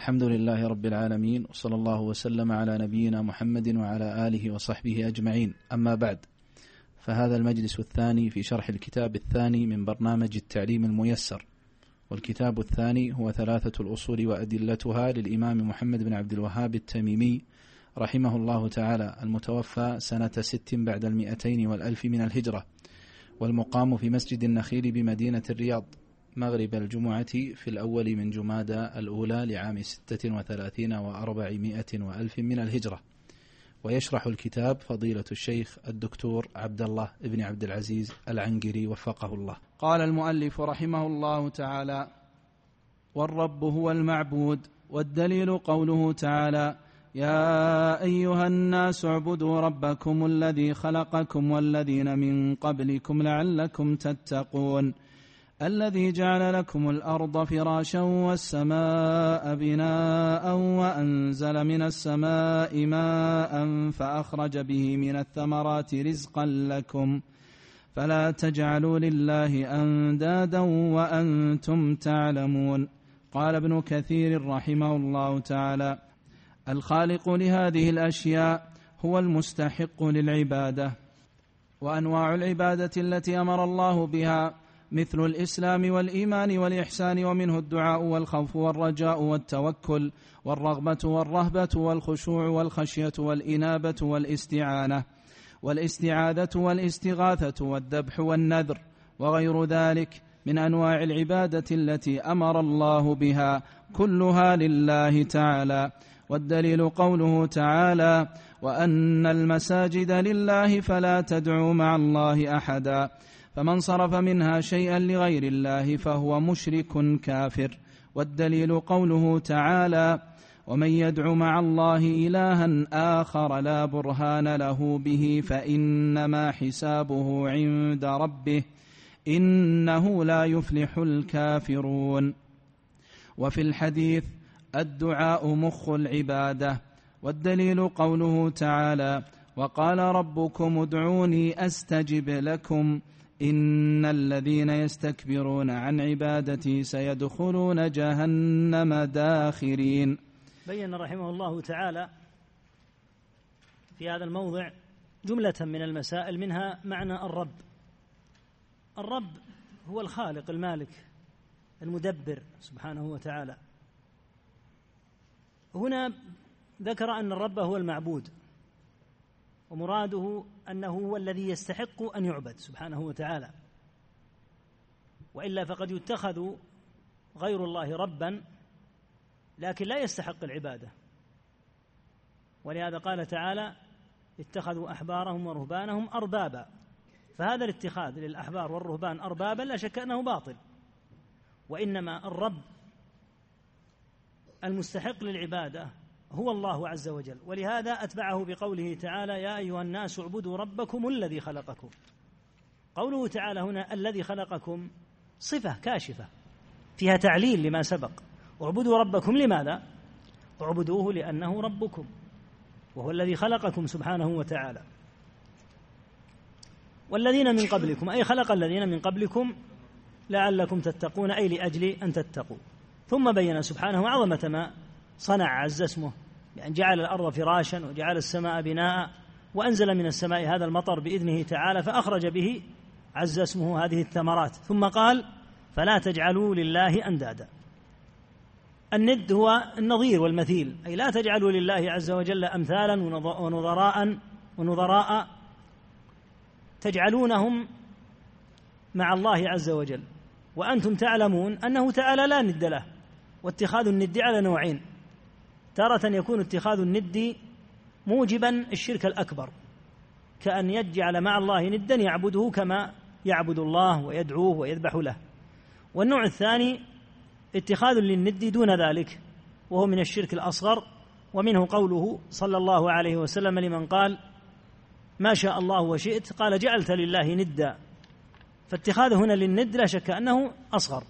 الحمد لله رب العالمين، وصلى الله وسلم على نبينا محمد وعلى آله وصحبه أجمعين. أما بعد، فهذا المجلس الثاني في شرح الكتاب الثاني من برنامج التعليم الميسر، والكتاب الثاني هو 3 الأصول وأدلتها للإمام محمد بن عبد الوهاب التميمي رحمه الله تعالى، المتوفى سنة 6 بعد 200 من الهجرة، والمقام في مسجد النخيل بمدينة الرياض مغرب الجمعة في الأول من جمادى الأولى لعام 36 و400 من الهجرة. ويشرح الكتاب فضيلة الشيخ الدكتور عبد الله بن عبد العزيز العنقري وفقه الله. قال المؤلف رحمه الله تعالى: والرب هو المعبود. والدليل قوله تعالى: يا أيها الناس اعبدوا ربكم الذي خلقكم والذين من قبلكم لعلكم تتقون، الذي جعل لكم الأرض فراشا والسماء بناء وأنزل من السماء ماء فأخرج به من الثمرات رزقا لكم فلا تجعلوا لله أندادا وأنتم تعلمون. قال ابن كثير رحمه الله تعالى: الخالق لهذه الأشياء هو المستحق للعبادة. وأنواع العبادة التي أمر الله بها مثل الإسلام والإيمان والإحسان، ومنه الدعاء والخوف والرجاء والتوكل والرغبة والرهبة والخشوع والخشية والإنابة والاستعانة والاستعاذة والاستغاثة والذبح والنذر وغير ذلك من أنواع العبادة التي أمر الله بها، كلها لله تعالى. والدليل قوله تعالى: وأن المساجد لله فلا تدعوا مع الله أحدا، فمن صرف منها شيئا لغير الله فهو مشرك كافر. والدليل قوله تعالى: ومن يدع مع الله إلها آخر لا برهان له به فإنما حسابه عند ربه إنه لا يفلح الكافرون. وفي الحديث: الدعاء مخ العبادة. والدليل قوله تعالى: وقال ربكم ادعوني أستجب لكم إن الذين يستكبرون عن عبادتي سيدخلون جهنم داخرين. بين رحمه الله تعالى في هذا الموضع جملة من المسائل، منها معنى الرب. الرب هو الخالق المالك المدبر سبحانه وتعالى. هنا ذكر أن الرب هو المعبود، ومراده أنه هو الذي يستحق أن يعبد سبحانه وتعالى، وإلا فقد يتخذ غير الله ربا لكن لا يستحق العبادة. ولهذا قال تعالى: اتخذوا أحبارهم ورهبانهم أربابا. فهذا الاتخاذ للأحبار والرهبان أربابا لا شك أنه باطل، وإنما الرب المستحق للعبادة هو الله عز وجل. ولهذا أتبعه بقوله تعالى: يا أيها الناس اعبدوا ربكم الذي خلقكم. قوله تعالى هنا الذي خلقكم صفة كاشفة فيها تعليل لما سبق. اعبدوا ربكم لماذا؟ اعبدوه لأنه ربكم وهو الذي خلقكم سبحانه وتعالى. والذين من قبلكم أي خلق الذين من قبلكم لعلكم تتقون، أي لأجل أن تتقوا. ثم بين سبحانه عظمة ما صنع عز اسمه، يعني جعل الأرض فراشا وجعل السماء بناء وأنزل من السماء هذا المطر بإذنه تعالى فأخرج به عز اسمه هذه الثمرات. ثم قال: فلا تجعلوا لله أندادا. الند هو النظير والمثيل، أي لا تجعلوا لله عز وجل أمثالا ونظراء تجعلونهم مع الله عز وجل، وأنتم تعلمون أنه تعالى لا ند له. واتخاذ الند على نوعين: تارة يكون اتخاذ الند موجبا الشرك الأكبر، كأن يجعل مع الله ندا يعبده كما يعبد الله ويدعوه ويذبح له. والنوع الثاني اتخاذ للند دون ذلك، وهو من الشرك الأصغر. ومنه قوله صلى الله عليه وسلم لمن قال: ما شاء الله وشئت، قال: جعلت لله ندا. فاتخاذ هنا للند لا شك أنه أصغر.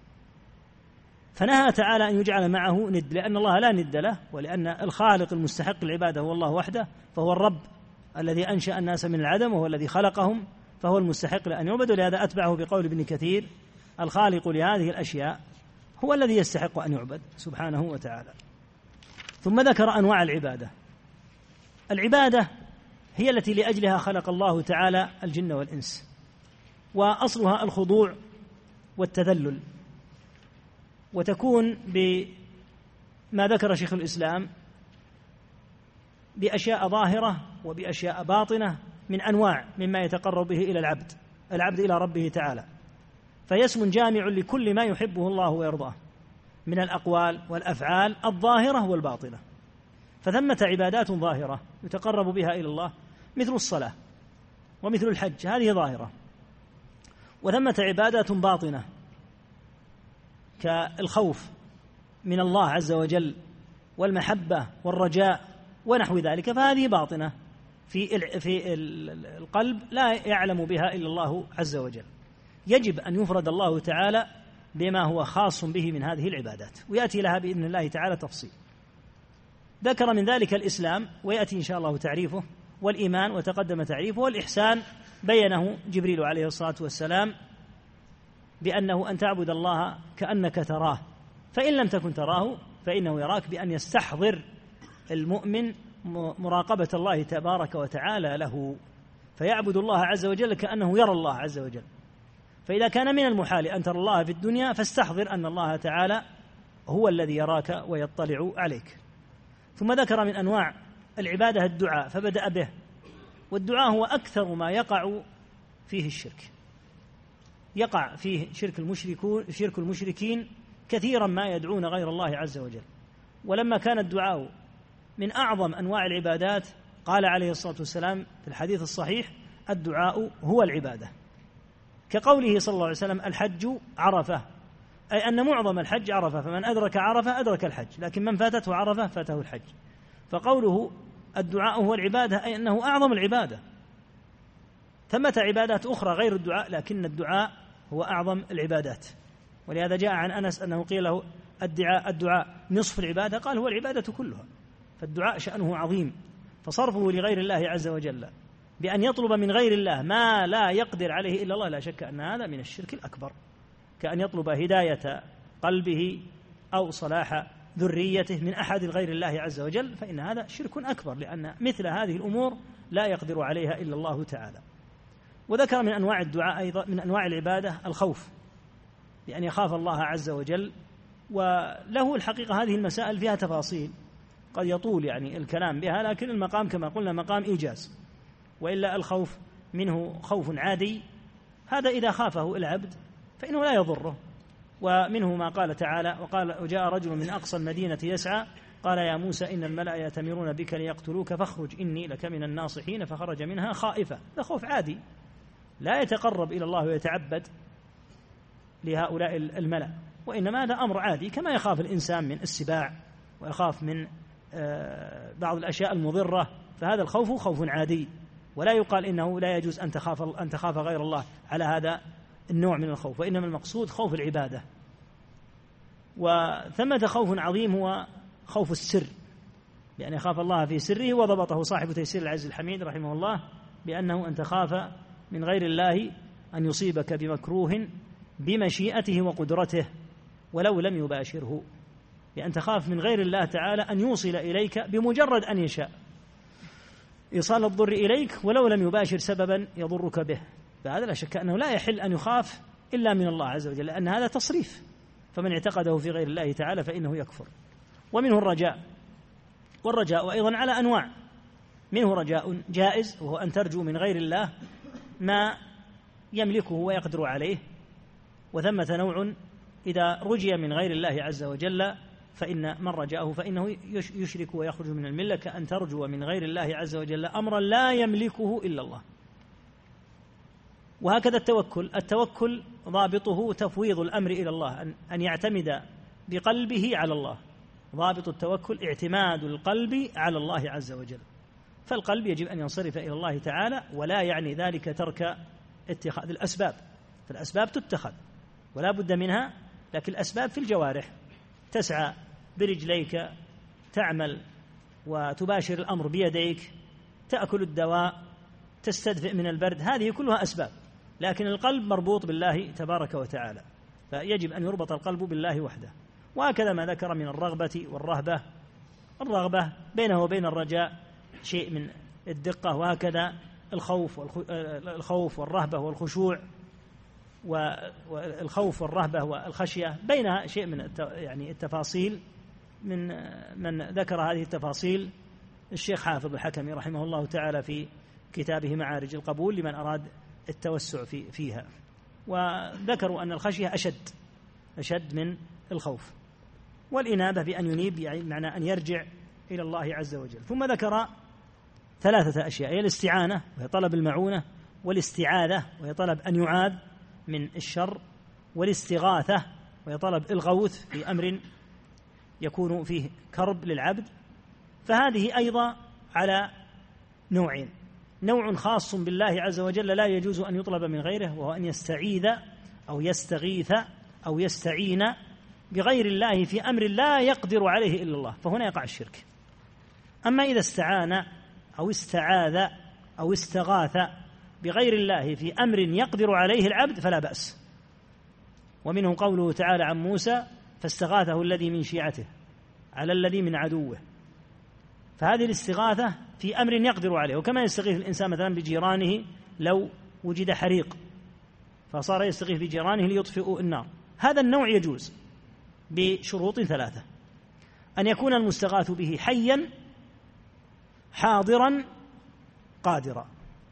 فنهى تعالى أن يجعل معه ند، لأن الله لا ند له، ولأن الخالق المستحق العبادة هو الله وحده، فهو الرب الذي أنشأ الناس من العدم وهو الذي خلقهم، فهو المستحق لأن يعبد. لهذا أتبعه بقول ابن كثير: الخالق لهذه الأشياء هو الذي يستحق أن يعبد سبحانه وتعالى. ثم ذكر أنواع العبادة. العبادة هي التي لأجلها خلق الله تعالى الجن والإنس، وأصلها الخضوع والتذلل، وتكون بما ذكر شيخ الإسلام بأشياء ظاهرة وبأشياء باطنة من أنواع مما يتقرب به إلى العبد إلى ربه تعالى، فهي اسم جامع لكل ما يحبه الله ويرضاه من الأقوال والأفعال الظاهرة والباطنة. فثمة عبادات ظاهرة يتقرب بها إلى الله مثل الصلاة ومثل الحج، هذه ظاهرة. وثمة عبادات باطنة كالخوف من الله عز وجل والمحبة والرجاء ونحو ذلك، فهذه باطنة في القلب لا يعلم بها إلا الله عز وجل. يجب أن يفرد الله تعالى بما هو خاص به من هذه العبادات، ويأتي لها بإذن الله تعالى تفصيل. ذكر من ذلك الإسلام، ويأتي إن شاء الله تعريفه، والإيمان وتقدم تعريفه، والإحسان بينه جبريل عليه الصلاة والسلام بأنه أن تعبد الله كأنك تراه، فإن لم تكن تراه فإنه يراك، بأن يستحضر المؤمن مراقبة الله تبارك وتعالى له، فيعبد الله عز وجل كأنه يرى الله عز وجل. فإذا كان من المحال أن ترى الله في الدنيا فاستحضر أن الله تعالى هو الذي يراك ويطلع عليك. ثم ذكر من أنواع العبادة الدعاء، فبدأ به، والدعاء هو أكثر ما يقع فيه الشرك، يقع فيه شرك المشركين كثيرا ما يدعون غير الله عز وجل. ولما كان الدعاء من أعظم أنواع العبادات قال عليه الصلاة والسلام في الحديث الصحيح: الدعاء هو العبادة، كقوله صلى الله عليه وسلم: الحج عرفة، أي أن معظم الحج عرفة، فمن أدرك عرفة أدرك الحج، لكن من فاتته عرفة فاته الحج. فقوله الدعاء هو العبادة أي أنه أعظم العبادة. ثمة عبادات أخرى غير الدعاء، لكن الدعاء هو أعظم العبادات. ولهذا جاء عن أنس أنه قيل له: الدعاء نصف العبادة، قال: هو العبادة كلها. فالدعاء شأنه عظيم، فصرفه لغير الله عز وجل بأن يطلب من غير الله ما لا يقدر عليه إلا الله، لا شك أن هذا من الشرك الأكبر، كأن يطلب هداية قلبه أو صلاح ذريته من أحد غير الله عز وجل، فإن هذا شرك أكبر، لأن مثل هذه الأمور لا يقدر عليها إلا الله تعالى. وذكر من أنواع الدعاء أيضا من أنواع العبادة الخوف، بأن يخاف الله عز وجل. وله الحقيقة هذه المسائل فيها تفاصيل قد يطول يعني الكلام بها، لكن المقام كما قلنا مقام إيجاز. وإلا الخوف منه خوف عادي، هذا إذا خافه العبد فإنه لا يضره. ومنه ما قال تعالى: وجاء رجل من أقصى المدينة يسعى قال يا موسى إن الملأ يأتمرون بك ليقتلوك فاخرج إني لك من الناصحين، فخرج منها خائفا. هذا خوف عادي لا يتقرب إلى الله ويتعبد لهؤلاء الملأ، وإنما هذا أمر عادي كما يخاف الإنسان من السباع ويخاف من بعض الأشياء المضرة، فهذا الخوف خوف عادي، ولا يقال إنه لا يجوز أن تخاف غير الله على هذا النوع من الخوف، وإنما المقصود خوف العبادة. وثمة خوف عظيم هو خوف السر، بأن يخاف الله في سره، وضبطه صاحب تيسير العزيز الحميد رحمه الله بأنه أن تخاف من غير الله أن يصيبك بمكروه بمشيئته وقدرته ولو لم يباشره، بأن تخاف من غير الله تعالى أن يوصل إليك بمجرد أن يشاء إيصال الضر إليك ولو لم يباشر سببا يضرك به. فهذا لا شك أنه لا يحل أن يخاف إلا من الله عز وجل، لأن هذا تصريف، فمن اعتقده في غير الله تعالى فإنه يكفر. ومنه الرجاء، والرجاء أيضا على أنواع، منه رجاء جائز وهو أن ترجو من غير الله ما يملكه ويقدر عليه، وثمة نوع إذا رجي من غير الله عز وجل فإن من رجاءه فإنه يشرك ويخرج من الملة، كأن ترجو من غير الله عز وجل أمرا لا يملكه إلا الله. وهكذا التوكل ضابطه تفويض الأمر إلى الله، أن يعتمد بقلبه على الله. ضابط التوكل اعتماد القلب على الله عز وجل، فالقلب يجب أن ينصرف إلى الله تعالى، ولا يعني ذلك ترك اتخاذ الأسباب، فالأسباب تتخذ ولا بد منها، لكن الأسباب في الجوارح، تسعى برجليك، تعمل وتباشر الأمر بيديك، تأكل الدواء، تستدفئ من البرد، هذه كلها أسباب، لكن القلب مربوط بالله تبارك وتعالى، فيجب أن يربط القلب بالله وحده. وهكذا ما ذكر من الرغبة والرهبة الرغبة بينه وبين الرجاء شيء من الدقة، وهكذا الخوف والرهبة والخشوع، والخوف والرهبة والخشية بينها شيء من يعني التفاصيل. من ذكر هذه التفاصيل الشيخ حافظ الحكمي رحمه الله تعالى في كتابه معارج القبول لمن أراد التوسع فيها، وذكروا أن الخشية أشد من الخوف، والإنابة بأن ينيب يعني معنى أن يرجع إلى الله عز وجل. ثم ذكر 3 أشياء، هي الاستعانة وهي طلب المعونة، والاستعاذة وهي طلب أن يعاذ من الشر، والاستغاثة وهي طلب الغوث في أمر يكون فيه كرب للعبد. فهذه أيضا على نوعين: نوع خاص بالله عز وجل لا يجوز أن يطلب من غيره، وهو أن يستعيذ أو يستغيث أو يستعين بغير الله في أمر لا يقدر عليه إلا الله، فهنا يقع الشرك. أما إذا استعان أو استعاذ أو استغاث بغير الله في أمر يقدر عليه العبد فلا بأس. ومنه قوله تعالى عن موسى: فاستغاثه الذي من شيعته على الذي من عدوه. فهذه الاستغاثة في أمر يقدر عليه، وكما يستغيث الإنسان مثلا بجيرانه لو وجد حريق فصار يستغيث بجيرانه ليطفئوا النار، هذا النوع يجوز بشروط 3: أن يكون المستغاث به حيا حاضرا قادرا،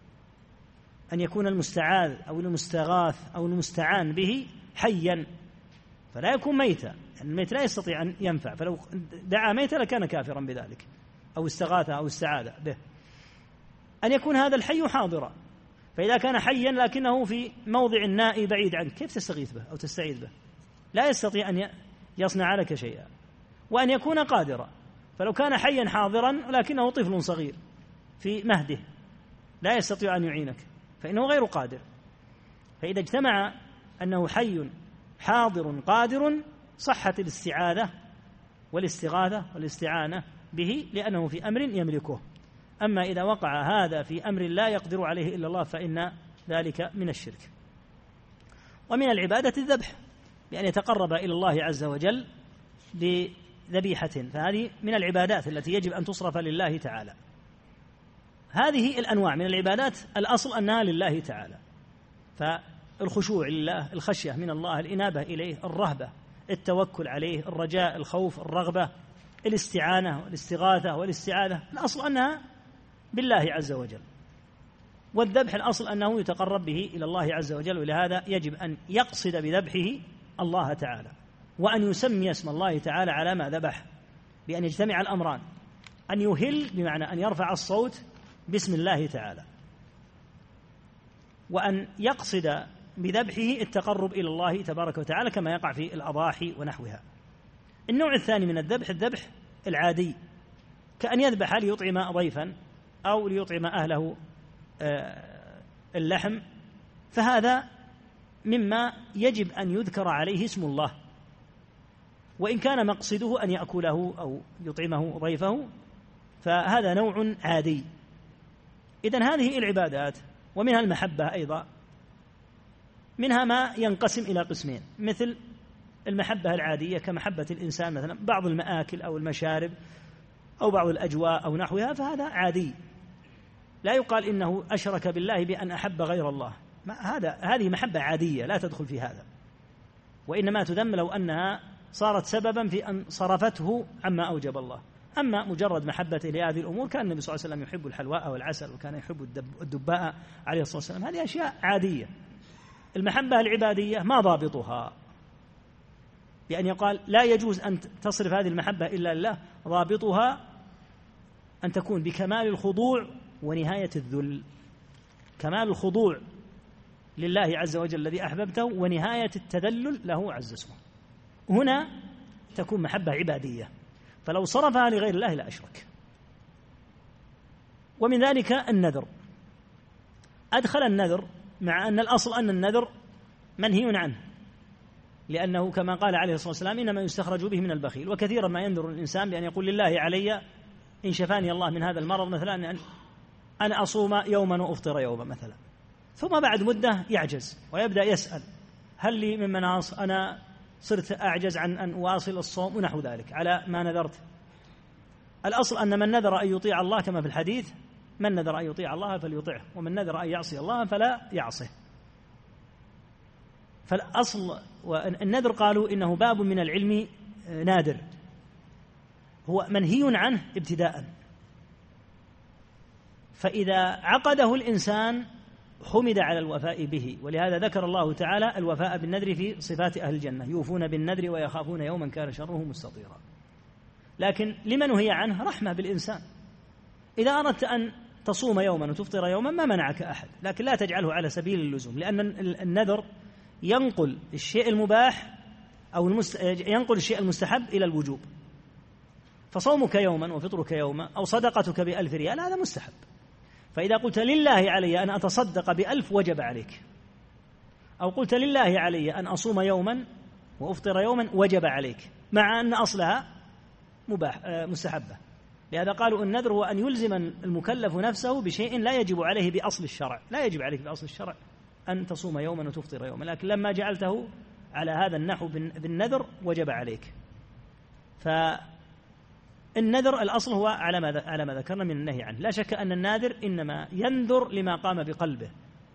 أن يكون المستعاذ أو المستغاث أو المستعان به حيا فلا يكون ميتا، يعني الميت لا يستطيع أن ينفع، فلو دعا ميتا لكان كافرا بذلك، أو استغاث أو استعاذ به. أن يكون هذا الحي حاضرا، فإذا كان حيا لكنه في موضع نائي بعيد عنك كيف تستغيث به أو تستعيذ به؟ لا يستطيع أن يصنع لك شيئا. وأن يكون قادرا، فلو كان حيا حاضرا لكنه طفل صغير في مهده لا يستطيع أن يعينك فإنه غير قادر. فإذا اجتمع أنه حي حاضر قادر صحت الاستعاذة والاستغاثة والاستعانة به لأنه في أمر يملكه. أما إذا وقع هذا في أمر لا يقدر عليه إلا الله فإن ذلك من الشرك. ومن العبادة الذبح، بأن يتقرب إلى الله عز وجل بذبيحة، فهذه من العبادات التي يجب أن تصرف لله تعالى. هذه الأنواع من العبادات الأصل أنها لله تعالى، فالخشوع لله، الخشية من الله، الإنابة إليه، الرهبة، التوكل عليه، الرجاء، الخوف، الرغبة، الاستعانة والاستغاثة والاستعاذة، الأصل أنها بالله عز وجل. والذبح الأصل أنه يتقرب به إلى الله عز وجل، ولهذا يجب أن يقصد بذبحه الله تعالى، وأن يسمي اسم الله تعالى على ما ذبح، بأن يجتمع الأمران: أن يهل بمعنى أن يرفع الصوت باسم الله تعالى، وأن يقصد بذبحه التقرب إلى الله تبارك وتعالى كما يقع في الأضاحي ونحوها. النوع الثاني من الذبح الذبح العادي، كأن يذبح ليطعم ضيفا أو ليطعم أهله اللحم، فهذا مما يجب أن يذكر عليه اسم الله، وإن كان مقصده أن يأكله أو يطعمه ضيفه فهذا نوع عادي. إذن هذه العبادات ومنها المحبة أيضا، منها ما ينقسم إلى قسمين، مثل المحبة العادية كمحبة الإنسان مثلا بعض المآكل أو المشارب أو بعض الأجواء أو نحوها، فهذا عادي لا يقال إنه أشرك بالله بأن أحب غير الله، هذه محبة عادية لا تدخل في هذا، وإنما تذم لو أنها صارت سببا في أن صرفته عما أوجب الله. أما مجرد محبته لهذه الأمور، كان النبي صلى الله عليه وسلم يحب الحلواء والعسل، وكان يحب الدباء عليه الصلاة والسلام، هذه أشياء عادية. المحبة العبادية ما ضابطها؟ بأن يقال لا يجوز أن تصرف هذه المحبة إلا لله، ضابطها أن تكون بكمال الخضوع ونهاية الذل، كمال الخضوع لله عز وجل الذي أحببته ونهاية التذلل له عز اسمه، هنا تكون محبة عبادية، فلو صرفها لغير الله لا أشرك. ومن ذلك النذر، أدخل النذر مع أن الأصل أن النذر منهي عنه، لأنه كما قال عليه الصلاة والسلام إنما يستخرج به من البخيل، وكثيرا ما ينذر الإنسان بأن يقول لله علي إن شفاني الله من هذا المرض مثلا أن أصوم يوما وأفطر يوما مثلا، ثم بعد مدة يعجز ويبدأ يسأل هل لي من مناص، أنا صرت أعجز عن أن أواصل الصوم ونحو ذلك على ما نذرت. الأصل أن من نذر أن يطيع الله كما في الحديث، من نذر أن يطيع الله فليطيعه، ومن نذر أن يعصي الله فلا يعصه. فالأصل والنذر قالوا إنه باب من العلم نادر، هو منهي عنه ابتداء، فإذا عقده الإنسان حمد على الوفاء به، ولهذا ذكر الله تعالى الوفاء بالنذر في صفات أهل الجنة، يوفون بالنذر ويخافون يوما كان شره مستطيرا. لكن لمن نهي عنه؟ رحمة بالإنسان. إذا أردت أن تصوم يوما وتفطر يوما ما منعك أحد، لكن لا تجعله على سبيل اللزوم، لأن النذر ينقل الشيء المباح أو ينقل الشيء المستحب إلى الوجوب. فصومك يوما وفطرك يوما أو صدقتك ب1000 ريال هذا مستحب، فإذا قلت لله علي أن أتصدق ب1000 وجب عليك، أو قلت لله علي أن أصوم يوما وأفطر يوما وجب عليك، مع أن أصلها مستحبة. لهذا قالوا النذر هو أن يلزم المكلف نفسه بشيء لا يجب عليه بأصل الشرع، لا يجب عليك بأصل الشرع أن تصوم يوما وتفطر يوما، لكن لما جعلته على هذا النحو بالنذر وجب عليك. فالنذر الأصل هو على ما ذكرنا من النهي عنه. لا شك أن الناذر إنما ينذر لما قام بقلبه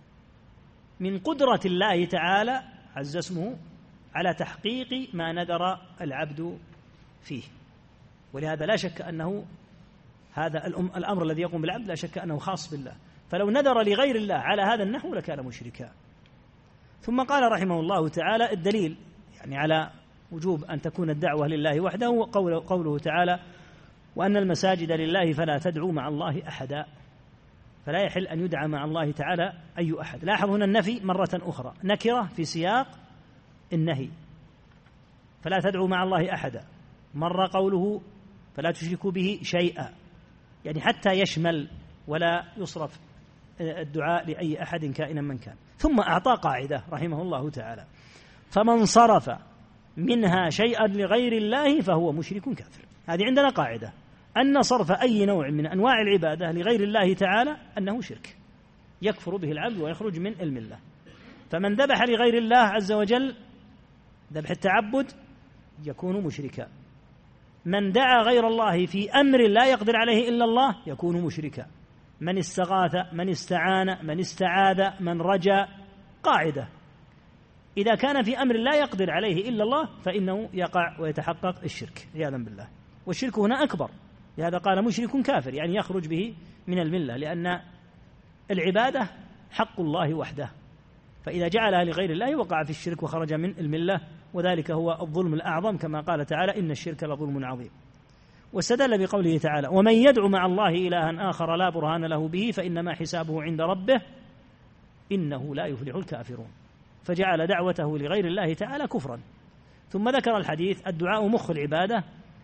من قدرة الله تعالى عز اسمه على تحقيق ما نذر العبد فيه، ولهذا لا شك أنه هذا الأمر الذي يقوم بالعبد لا شك أنه خاص بالله، فلو نذر لغير الله على هذا النحو لكان مشركا. ثم قال رحمه الله تعالى الدليل يعني على وجوب أن تكون الدعوة لله وحده قوله تعالى: وأن المساجد لله فلا تدعوا مع الله أحدا. فلا يحل أن يدعى مع الله تعالى أي أحد. لاحظ هنا النفي مرة أخرى نكرة في سياق النهي، فلا تدعوا مع الله أحدا. مر قوله فلا تشركوا به شيئا، يعني حتى يشمل ولا يصرف الدعاء لأي أحد كائنا من كان. ثم أعطى قاعدة رحمه الله تعالى: فمن صرف منها شيئا لغير الله فهو مشرك كافر. هذه عندنا قاعدة أن صرف أي نوع من أنواع العبادة لغير الله تعالى أنه شرك يكفر به العبد ويخرج من الملة. فمن ذبح لغير الله عز وجل ذبح التعبد يكون مشركا، من دعا غير الله في أمر لا يقدر عليه إلا الله يكون مشركا، من استغاث، من استعان، من استعاذ، من رجا. قاعدة: إذا كان في أمر لا يقدر عليه إلا الله فإنه يقع ويتحقق الشرك عياذا بالله، والشرك هنا أكبر. لهذا قال مشرك كافر، يعني يخرج به من الملة، لأن العبادة حق الله وحده، فإذا جعلها لغير الله وقع في الشرك وخرج من الملة، وذلك هو الظلم الأعظم كما قال تعالى: إن الشرك لظلم عظيم. واستدل بقوله تعالى: ومن يدعو مع الله إلها آخر لا برهان له به فإنما حسابه عند ربه إنه لا يفلح الكافرون، فجعل دعوته لغير الله تعالى كفرا. ثم ذكر الحديث: الدعاء مخ العبادة.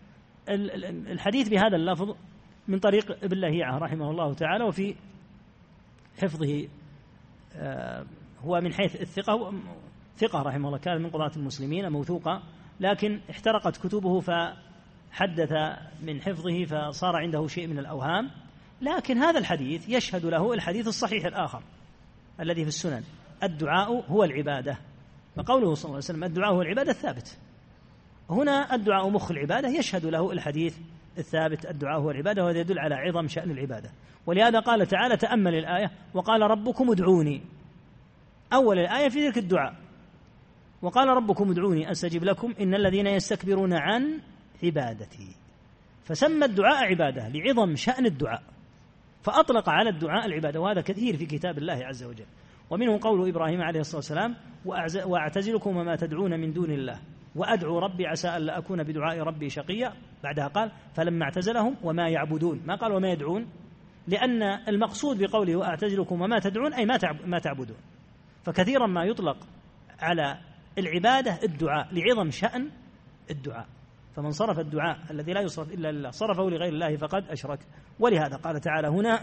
الحديث بهذا اللفظ من طريق ابن لهيعة رحمه الله تعالى، وفي حفظه هو من حيث الثقة ثقة رحمه الله، كان من قضاة المسلمين موثوقة، لكن احترقت كتبه فحدث من حفظه فصار عنده شيء من الأوهام. لكن هذا الحديث يشهد له الحديث الصحيح الآخر الذي في السنن: الدعاء هو العبادة. فقوله صلى الله عليه وسلم الدعاء هو العبادة ثابت. هنا الدعاء مخ العبادة يشهد له الحديث الثابت: الدعاء هو العبادة، وهذا يدل على عظم شأن العبادة. ولهذا قال تعالى: تأمل الآية: وقال ربكم ادعوني. أول الآية في ذكر الدعاء، وقال ربكم ادعوني أستجب لكم إن الذين يستكبرون عن عبادتي. فسمى الدعاء عبادة لعظم شأن الدعاء، فأطلق على الدعاء العبادة، وهذا كثير في كتاب الله عز وجل. ومنه قول إبراهيم عليه الصلاة والسلام: وأعتزلكم وما تدعون من دون الله وأدعو ربي عسى ألا أكون بدعاء ربي شقيا. بعدها قال: فلما اعتزلهم وما يعبدون، ما قال وما يدعون، لأن المقصود بقوله وأعتزلكم وما تدعون أي ما تعبدون. فكثيرا ما يطلق على العبادة الدعاء لعظم شأن الدعاء. فمن صرف الدعاء الذي لا يصرف إلا لله صرفه لغير الله فقد أشرك. ولهذا قال تعالى هنا: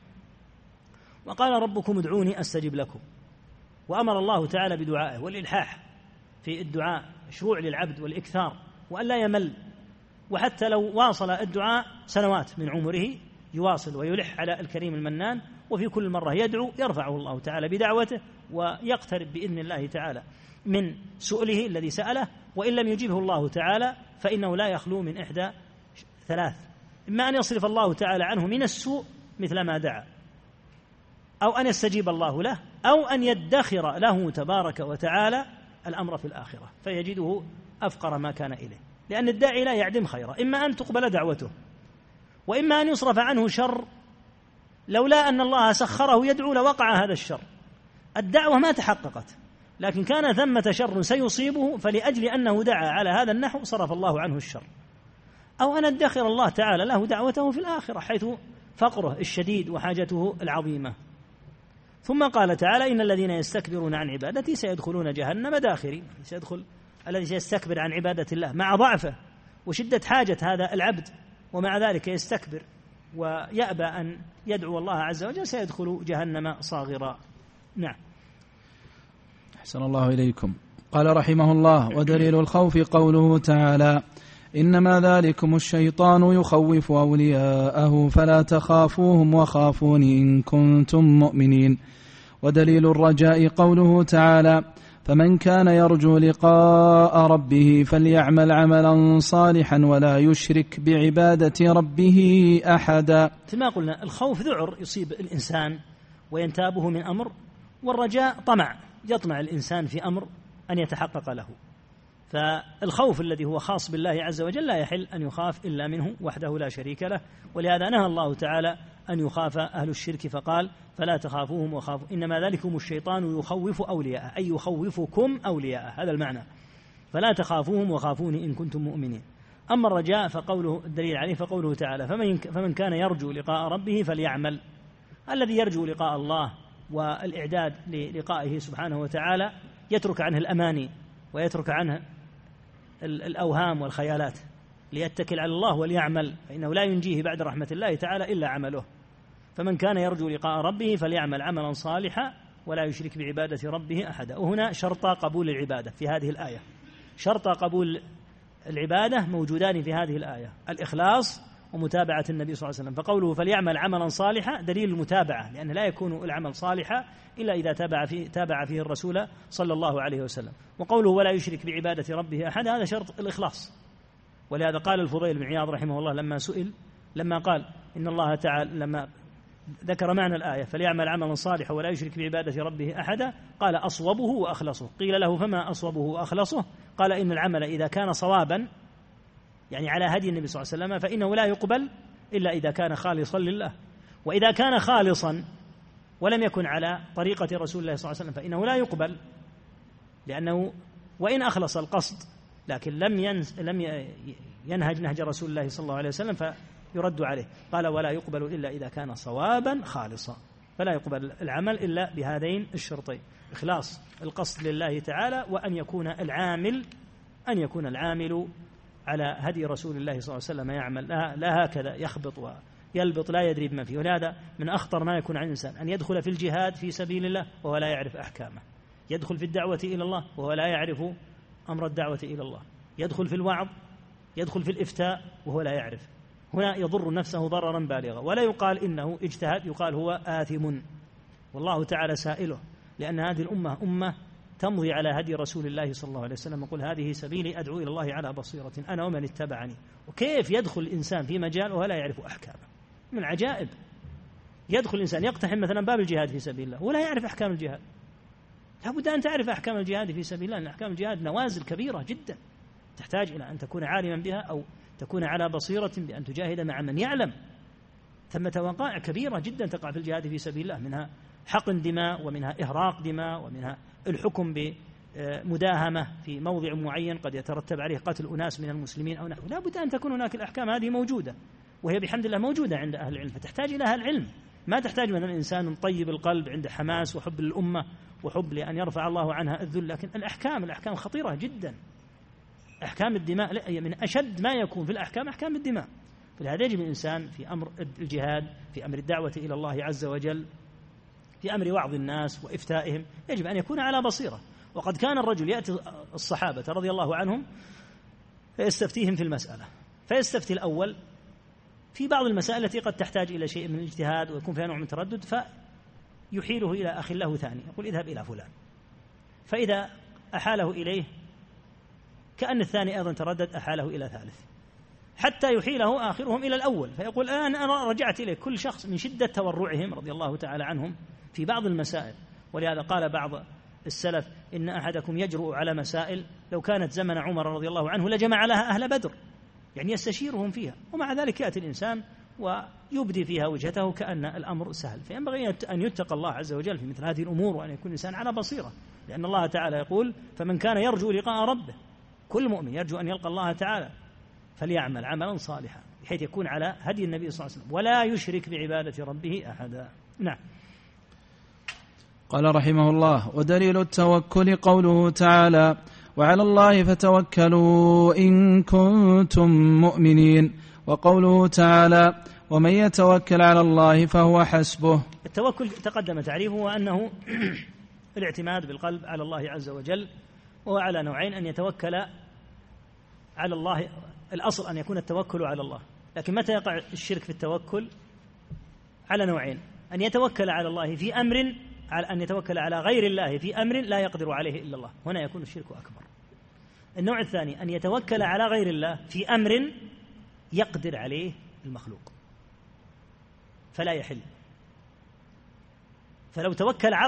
وقال ربكم ادعوني أستجب لكم. وأمر الله تعالى بدعائه والإلحاح في الدعاء، مشروع للعبد والإكثار وأن لا يمل، وحتى لو واصل الدعاء سنوات من عمره يواصل ويلح على الكريم المنان، وفي كل مرة يدعو يرفعه الله تعالى بدعوته ويقترب بإذن الله تعالى من سؤله الذي سأله. وإن لم يجيبه الله تعالى فإنه لا يخلو من إحدى ثلاث: إما أن يصرف الله تعالى عنه من السوء مثل ما دعا، أو أن يستجيب الله له، أو أن يدخر له تبارك وتعالى الأمر في الآخرة فيجده أفقر ما كان إليه، لأن الداعي لا يعدم خيرا، إما أن تقبل دعوته، وإما أن يصرف عنه شر لولا أن الله سخره يدعو لوقع هذا الشر. الدعوة ما تحققت، لكن كان ثمة شر سيصيبه، فلأجل أنه دعا على هذا النحو صرف الله عنه الشر. أو أن ادخر الله تعالى له دعوته في الآخرة حيث فقره الشديد وحاجته العظيمة. ثم قال تعالى: إن الذين يستكبرون عن عبادتي سيدخلون جهنم داخرين. سيدخل الذي سيستكبر عن عبادة الله مع ضعفه وشدة حاجة هذا العبد، ومع ذلك يستكبر ويأبى أن يدعو الله عز وجل، سيدخل جهنم صاغرا. نعم. أحسن الله إليكم. قال رحمه الله: ودليل الخوف قوله تعالى: إنما ذلكم الشيطان يخوف أولياءه فلا تخافوهم وخافوني إن كنتم مؤمنين. ودليل الرجاء قوله تعالى: فمن كان يرجو لقاء ربه فليعمل عملا صالحا ولا يشرك بعبادة ربه أحدا. كما قلنا الخوف ذعر يصيب الإنسان وينتابه من أمر، والرجاء طمع يطمع الإنسان في أمر أن يتحقق له. فالخوف الذي هو خاص بالله عز وجل لا يحل أن يخاف إلا منه وحده لا شريك له، ولهذا نهى الله تعالى أن يخاف أهل الشرك فقال: فلا تخافوهم وخافوا إنما ذلكم الشيطان يخوف أولياءه، أي يخوفكم أولياءه، هذا المعنى. فلا تخافوهم وخافوني إن كنتم مؤمنين. أما الرجاء فقوله الدليل عليه فقوله تعالى: فمن كان يرجو لقاء ربه فليعمل. الذي يرجو لقاء الله والإعداد للقائه سبحانه وتعالى يترك عنه الأماني ويترك عنه الأوهام والخيالات، ليتكل على الله وليعمل، فإنه لا ينجيه بعد رحمة الله تعالى إلا عمله. فمن كان يرجو لقاء ربه فليعمل عملا صالحا ولا يشرك بعبادة ربه أحدا. وهنا شرط قبول العبادة في هذه الآية، شرط قبول العبادة موجودان في هذه الآية: الإخلاص ومتابعة النبي صلى الله عليه وسلم. فقوله فليعمل عملا صالحا دليل المتابعة، لأن لا يكون العمل صالحا إلا إذا تابع فيه الرسول صلى الله عليه وسلم. وقوله ولا يشرك بعبادة ربه أحد هذا شرط الإخلاص. ولهذا قال الفضيل بن عياض رحمه الله لما سئل، لما قال إن الله تعالى لما ذكر معنى الآية فليعمل عملا صالحا ولا يشرك بعبادة ربه أحدا، قال أصوبه وأخلصه. قيل له فما أصوبه وأخلصه؟ قال إن العمل إذا كان صوابا، يعني على هدي النبي صلى الله عليه وسلم، فإنه لا يقبل إلا إذا كان خالصا لله. وإذا كان خالصا ولم يكن على طريقة رسول الله صلى الله عليه وسلم فإنه لا يقبل، لأنه وإن أخلص القصد لكن لم ينهج نهج رسول الله صلى الله عليه وسلم فيرد عليه. قال ولا يقبل إلا إذا كان صوابا خالصا، فلا يقبل العمل إلا بهذين الشرطين: إخلاص القصد لله تعالى، وأن يكون العامل على هدي رسول الله صلى الله عليه وسلم، يعمل لا هكذا يخبط ويلبط لا يدري بما فيه. ولهذا من أخطر ما يكون عن الإنسان أن يدخل في الجهاد في سبيل الله وهو لا يعرف أحكامه، يدخل في الدعوة إلى الله وهو لا يعرف أمر الدعوة إلى الله، يدخل في الوعظ، يدخل في الإفتاء وهو لا يعرف. هنا يضر نفسه ضررا بالغا، ولا يقال إنه اجتهد، يقال هو آثم، والله تعالى سائله، لأن هذه الأمة أمة تمضي على هدي رسول الله صلى الله عليه وسلم، يقول هذه سبيلي أدعو إلى الله على بصيرة أنا ومن اتبعني. وكيف يدخل الإنسان في مجال وهو لا يعرف أحكامه؟ من عجائب. يدخل الإنسان يقتحم مثلا باب الجهاد في سبيل الله ولا يعرف أحكام الجهاد. لابد أن تعرف أحكام الجهاد في سبيل الله، لأن أحكام الجهاد نوازل كبيرة جدا تحتاج إلى أن تكون عالما بها أو تكون على بصيرة بأن تجاهد مع من يعلم. ثمة وقائع كبيرة جدا تقع في الجهاد في سبيل الله، منها حقن دماء، ومنها إهراق دماء، ومنها الحكم بمداهمة في موضع معين قد يترتب عليه قتل أناس من المسلمين أو نحو. لا بد أن تكون هناك الأحكام هذه موجودة، وهي بحمد الله موجودة عند أهل العلم، فتحتاج إلى أهل العلم. ما تحتاج مثلا إنسان طيب القلب عنده حماس وحب للأمة وحب لأن يرفع الله عنها الذل، لكن الأحكام خطيرة جدا. أحكام الدماء من أشد ما يكون في الأحكام أحكام الدماء. فلهذا يجب الإنسان في أمر الجهاد، في أمر الدعوة إلى الله عز وجل، في أمر وعظ الناس وإفتائهم، يجب أن يكون على بصيرة. وقد كان الرجل يأتي الصحابة رضي الله عنهم فيستفتيهم في المسألة، فيستفتي الأول في بعض المسائل التي قد تحتاج إلى شيء من الاجتهاد ويكون فيها نوع من التردد، فيحيله إلى أخ له ثاني، يقول اذهب إلى فلان. فإذا أحاله إليه كأن الثاني أيضا تردد أحاله إلى ثالث، حتى يحيله آخرهم إلى الأول، فيقول أنا رجعت إليه. كل شخص من شدة تورعهم رضي الله تعالى عنهم في بعض المسائل. ولهذا قال بعض السلف إن أحدكم يجرؤ على مسائل لو كانت زمن عمر رضي الله عنه لجمع لها أهل بدر، يعني يستشيرهم فيها، ومع ذلك يأتي الإنسان ويبدي فيها وجهته كأن الأمر سهل. فينبغي أن يتقى الله عز وجل في مثل هذه الأمور، وأن يكون الإنسان على بصيرة، لأن الله تعالى يقول فمن كان يرجو لقاء ربه، كل مؤمن يرجو أن يلقى الله تعالى فليعمل عملا صالحا بحيث يكون على هدي النبي صلى الله عليه وسلم ولا يشرك بعبادة ربه أحدا. نعم. قال رحمه الله: ودليل التوكل قوله تعالى: وعلى الله فتوكلوا إن كنتم مؤمنين، وقوله تعالى: ومن يتوكل على الله فهو حسبه. التوكل تقدم تعريفه، وأنه الاعتماد بالقلب على الله عز وجل، وهو على نوعين: أن يتوكل على الله، الأصل أن يكون التوكل على الله، لكن متى يقع الشرك في التوكل؟ على نوعين: أن يتوكل على الله في أمر، على أن يتوكل على غير الله في أمر لا يقدر عليه إلا الله، هنا يكون الشرك أكبر. النوع الثاني: أن يتوكل على غير الله في أمر يقدر عليه المخلوق فلا يحل. فلو توكل على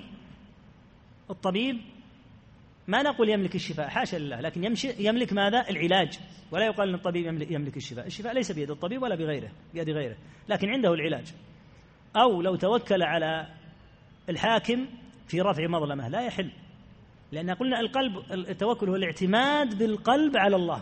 الطبيب ما نقول يملك الشفاء، حاشا لله، لكن يملك ماذا؟ العلاج. ولا يقال أن الطبيب يملك الشفاء، الشفاء ليس بيد الطبيب ولا بيد غيره، لكن عنده العلاج. أو لو توكل على الحاكم في رفع مظلمة لا يحل، لأن قلنا التوكل هو الاعتماد بالقلب على الله.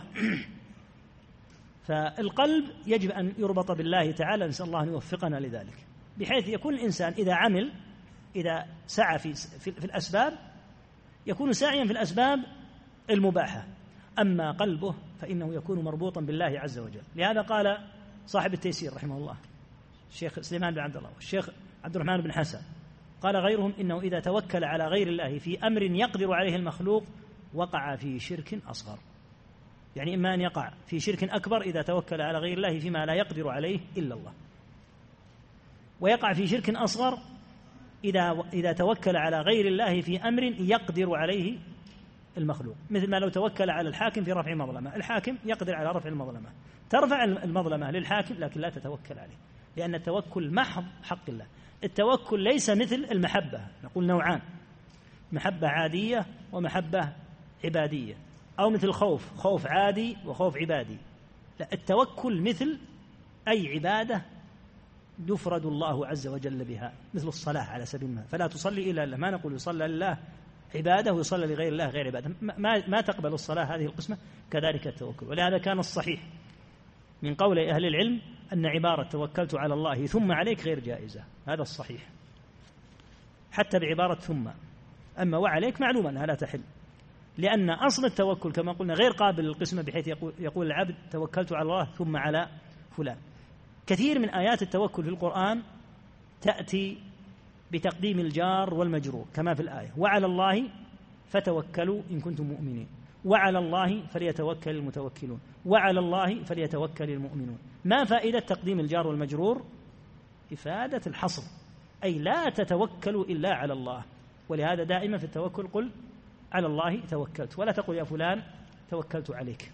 فالقلب يجب أن يربط بالله تعالى، نسأل الله أن يوفقنا لذلك، بحيث يكون الإنسان إذا سعى في الأسباب يكون ساعيا في الأسباب المباحة، أما قلبه فإنه يكون مربوطا بالله عز وجل. لهذا قال صاحب التيسير رحمه الله الشيخ سليمان بن عبد الله والشيخ عبد الرحمن بن حسن، قال غيرهم إنه إذا توكل على غير الله في أمر يقدر عليه المخلوق وقع في شرك أصغر، يعني إما أن يقع في شرك أكبر إذا توكل على غير الله فيما لا يقدر عليه إلا الله، ويقع في شرك أصغر إذا توكل على غير الله في أمر يقدر عليه المخلوق، مثل ما لو توكل على الحاكم في رفع مظلمة، الحاكم يقدر على رفع المظلمة، ترفع المظلمة للحاكم لكن لا تتوكل عليه، لأن التوكل محض حق الله. التوكل ليس مثل المحبة، نقول نوعان: محبة عادية ومحبة عبادية، أو مثل خوف عادي وخوف عبادي. لا، التوكل مثل أي عبادة يفرد الله عز وجل بها، مثل الصلاة على سبيل المثال، فلا تصلي إلا لله، ما نقول يصلى لله عبادة ويصلى لغير الله غير عبادة، ما تقبل الصلاة هذه القسمة. كذلك التوكل. ولهذا كان الصحيح من قول أهل العلم أن عبارة توكلت على الله ثم عليك غير جائزة، هذا الصحيح، حتى بعبارة ثم. أما وعليك معلوم أنها لا تحل، لأن أصل التوكل كما قلنا غير قابل للقسمة، بحيث يقول العبد توكلت على الله ثم على فلان. كثير من آيات التوكل في القرآن تأتي بتقديم الجار والمجرور، كما في الآية: وعلى الله فتوكلوا إن كنتم مؤمنين، وعلى الله فليتوكل المتوكلون، وعلى الله فليتوكل المؤمنون. ما فائدة تقديم الجار والمجرور؟ إفادة الحصر، أي لا تتوكلوا إلا على الله. ولهذا دائما في التوكل قل على الله توكلت، ولا تقل يا فلان توكلت عليك،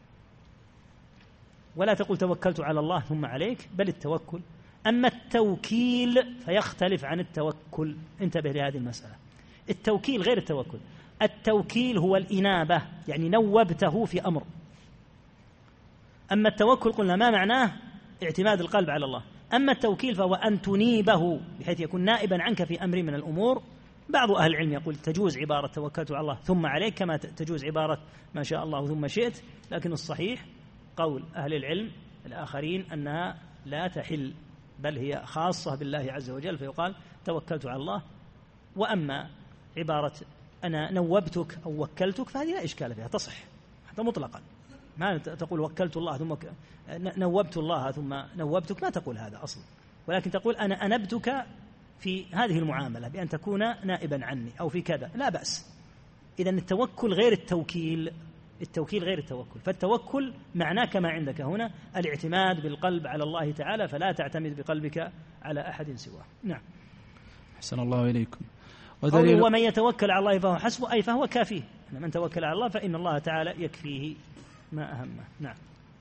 ولا تقل توكلت على الله ثم عليك، بل التوكل. أما التوكيل فيختلف عن التوكل، انتبه لهذه المسألة. التوكيل غير التوكل. التوكيل هو الإنابة، يعني نوبته في أمر. أما التوكل قلنا ما معناه؟ اعتماد القلب على الله. أما التوكيل فهو أن تنيبه بحيث يكون نائبا عنك في أمر من الأمور. بعض أهل العلم يقول تجوز عبارة توكلت على الله ثم عليك، كما تجوز عبارة ما شاء الله ثم شئت، لكن الصحيح قول أهل العلم الآخرين أنها لا تحل، بل هي خاصة بالله عز وجل، فيقال توكلت على الله. وأما عبارة أنا نوبتك أو وكلتك فهذه لا إشكال فيها، تصح حتى مطلقا، ما تقول وكلت الله ثم نوبت الله ثم نوبتك، ما تقول هذا أصلا، ولكن تقول أنا أنبتك في هذه المعاملة بأن تكون نائبا عني أو في كذا، لا بأس. إذن التوكل غير التوكيل، التوكيل غير التوكل. فالتوكل معناه كما عندك هنا الاعتماد بالقلب على الله تعالى، فلا تعتمد بقلبك على أحد سواه. نعم. أحسن الله إليكم. ومن يتوكل على الله فهو حسبه، أي فهو كافيه. من توكل على الله فإن الله تعالى يكفيه ما أهمه. نعم.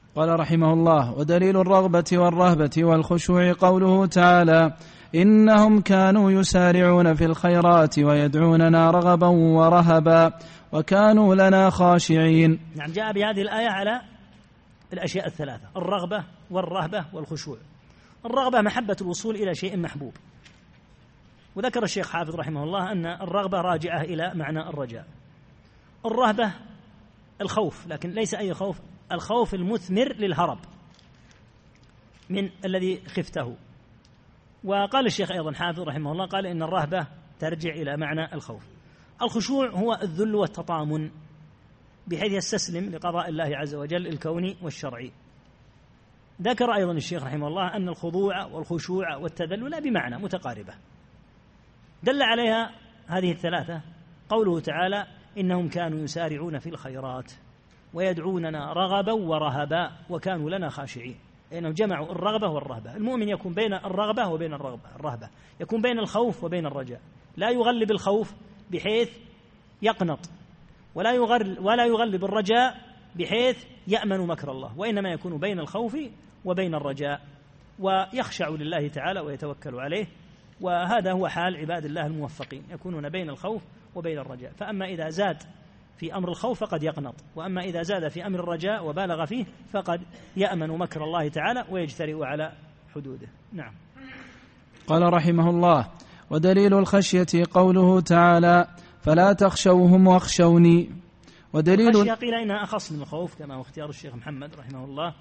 قال رحمه الله: ودليل الرغبة والرهبة والخشوع قوله تعالى: إنهم كانوا يسارعون في الخيرات ويدعوننا رغبا ورهبا وكانوا لنا خاشعين. نعم، جاء بهذه الآية على الأشياء الثلاثة: الرغبة والرهبة والخشوع. الرغبة محبة الوصول إلى شيء محبوب، وذكر الشيخ حافظ رحمه الله أن الرغبة راجعة إلى معنى الرجاء. الرهبة الخوف، لكن ليس أي خوف، الخوف المثمر للهرب من الذي خفته. وقال الشيخ أيضا حافظ رحمه الله قال إن الرهبة ترجع إلى معنى الخوف. الخشوع هو الذل والتطامن بحيث يستسلم لقضاء الله عز وجل الكوني والشرعي. ذكر أيضا الشيخ رحمه الله أن الخضوع والخشوع والتذلل بمعنى متقاربة، دل عليها هذه الثلاثة قوله تعالى: إنهم كانوا يسارعون في الخيرات ويدعوننا رغبا ورهبا وكانوا لنا خاشعين. لأنهم جمعوا الرغبة والرهبة. المؤمن يكون بين الرغبة وبين الرهبة، يكون بين الخوف وبين الرجاء، لا يغلب الخوف بحيث يقنط، ولا يغلب الرجاء بحيث يأمن مكر الله، وإنما يكون بين الخوف وبين الرجاء، ويخشع لله تعالى ويتوكل عليه. وهذا هو حال عباد الله الموفقين، يكونون بين الخوف وبين الرجاء. فأما إذا زاد في أمر الخوف فقد يقنط، وأما إذا زاد في أمر الرجاء وبالغ فيه فقد يأمن مكر الله تعالى ويجترئ على حدوده. نعم. قال رحمه الله: ودليل الخشية قوله تعالى: فلا تخشوهم واخشوني. ودليل الخشية قيل إنها أخص من الخوف كما هو اختيار الشيخ محمد رحمه الله،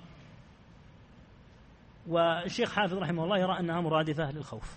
والشيخ حافظ رحمه الله يرى أنها مرادفة للخوف.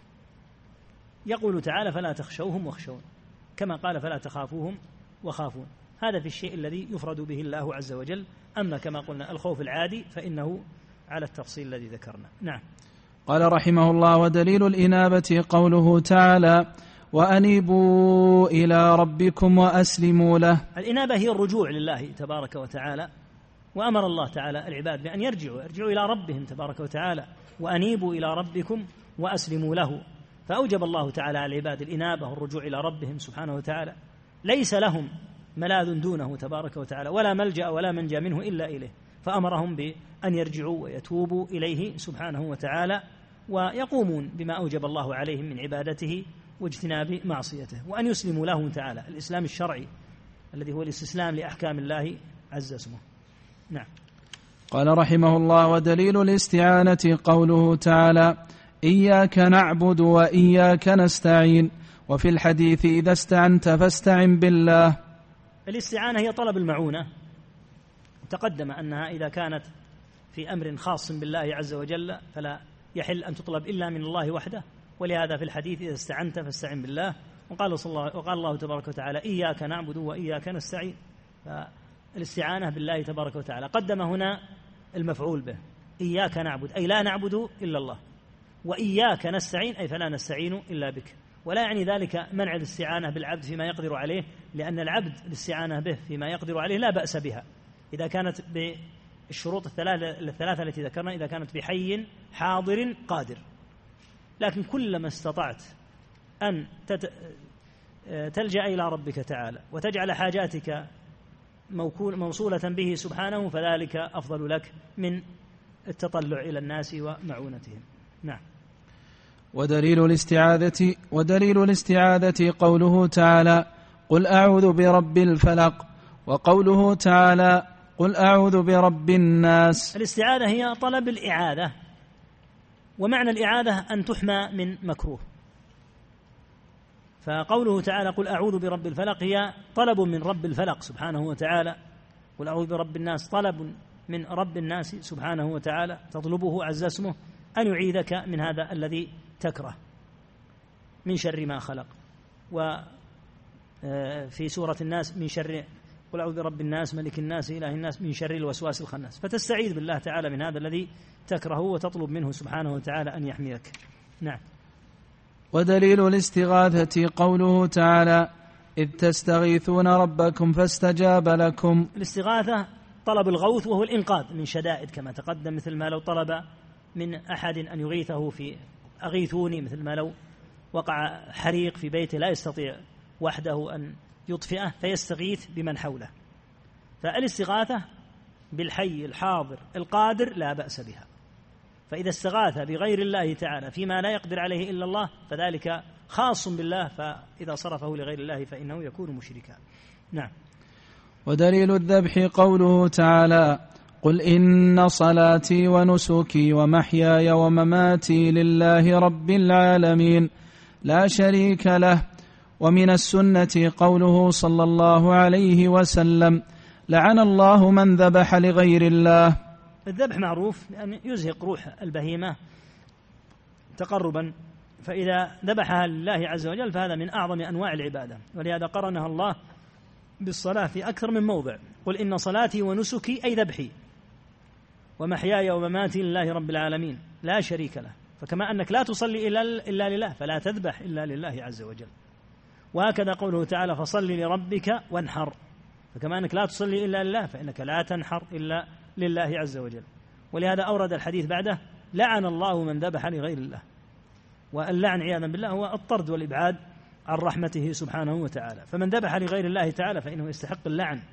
يقول تعالى: فلا تخشوهم واخشون، كما قال: فلا تخافوهم وخافون. هذا في الشيء الذي يفرد به الله عز وجل. أما كما قلنا الخوف العادي فإنه على التفصيل الذي ذكرنا. نعم. قال رحمه الله: ودليل الإنابة قوله تعالى: وأنيبوا إلى ربكم وأسلموا له. الإنابة هي الرجوع لله تبارك وتعالى، وأمر الله تعالى العباد بأن يرجعوا إلى ربهم تبارك وتعالى: وأنيبوا إلى ربكم وأسلموا له. فأوجب الله تعالى على العباد الإنابة والرجوع إلى ربهم سبحانه وتعالى، ليس لهم ملاذ دونه تبارك وتعالى، ولا ملجأ ولا منجا منه إلا إليه، فأمرهم بأن يرجعوا ويتوبوا إليه سبحانه وتعالى، ويقومون بما أوجب الله عليهم من عبادته واجتناب معصيته، وأن يسلموا له تعالى، الإسلام الشرعي الذي هو الاستسلام لأحكام الله عز اسمه. نعم. قال رحمه الله: ودليل الاستعانة قوله تعالى: إياك نعبد وإياك نستعين. وفي الحديث: إذا استعنت فاستعن بالله. الاستعانة هي طلب المعونة، تقدم أنها إذا كانت في أمر خاص بالله عز وجل فلا يحل أن تطلب إلا من الله وحده، ولهذا في الحديث: إذا استعنت فاستعن بالله. وقال الله تبارك وتعالى: إياك نعبد وإياك نستعين. فالاستعانة بالله تبارك وتعالى. قدم هنا المفعول به: إياك نعبد، أي لا نعبد إلا الله، وإياك نستعين، أي فلا نستعين إلا بك. ولا يعني ذلك منع الاستعانة بالعبد فيما يقدر عليه، لأن العبد الاستعانة به فيما يقدر عليه لا بأس بها إذا كانت بالشروط الثلاثة التي ذكرنا، إذا كانت بحي حاضر قادر. لكن كلما استطعت أن تلجأ إلى ربك تعالى وتجعل حاجاتك موصولة به سبحانه فذلك أفضل لك من التطلع إلى الناس ومعونتهم. نعم. ودليل الاستعاذة قوله تعالى: قل أعوذ برب الفلق. وقوله تعالى: قل أعوذ برب الناس. الاستعاذة هي طلب الإعاذة، ومعنى الإعاذة أن تحمى من مكروه. فقوله تعالى: قل أعوذ برب الفلق هي طلب من رب الفلق سبحانه وتعالى. قل أعوذ برب الناس طلب من رب الناس سبحانه وتعالى، تطلبه عز اسمه أن يعيذك من هذا الذي تكره من شر ما خلق. وفي سورة الناس: من شر قل أعوذ برب الناس ملك الناس إله الناس من شر الوسواس الخناس. فتستعيذ بالله تعالى من هذا الذي تكرهه وتطلب منه سبحانه وتعالى أن يحميك. نعم. ودليل الاستغاثة قوله تعالى: إذ تستغيثون ربكم فاستجاب لكم. الاستغاثة طلب الغوث وهو الإنقاذ من شدائد كما تقدم، مثل ما لو طلب من أحد أن يغيثه في أغيثوني، مثل ما لو وقع حريق في بيته لا يستطيع وحده أن يطفئه فيستغيث بمن حوله. فالاستغاثة بالحي الحاضر القادر لا بأس بها. فإذا استغاث بغير الله تعالى فيما لا يقدر عليه إلا الله فذلك خاص بالله، فإذا صرفه لغير الله فإنه يكون مشركا. نعم. ودليل الذبح قوله تعالى: قل إن صلاتي ونسكي ومحياي ومماتي لله رب العالمين لا شريك له. ومن السنة قوله صلى الله عليه وسلم: لعن الله من ذبح لغير الله. الذبح معروف أن يزهق روح البهيمة تقربا، فإذا ذبحها لله عز وجل فهذا من أعظم أنواع العبادة، ولهذا قرنها الله بالصلاة في أكثر من موضع. قل إن صلاتي ونسكي أي ذبحي ومحياي ومماتي لله رب العالمين لا شريك له. فكما أنك لا تصلي إلا لله فلا تذبح إلا لله عز وجل. وهكذا قوله تعالى: فصل لربك وانحر. فكما أنك لا تصلي إلا لله فإنك لا تنحر إلا لله عز وجل. ولهذا أورد الحديث بعده: لعن الله من ذبح لغير الله. واللعن عياذا بالله هو الطرد والإبعاد عن رحمته سبحانه وتعالى. فمن ذبح لغير الله تعالى فإنه يستحق اللعن،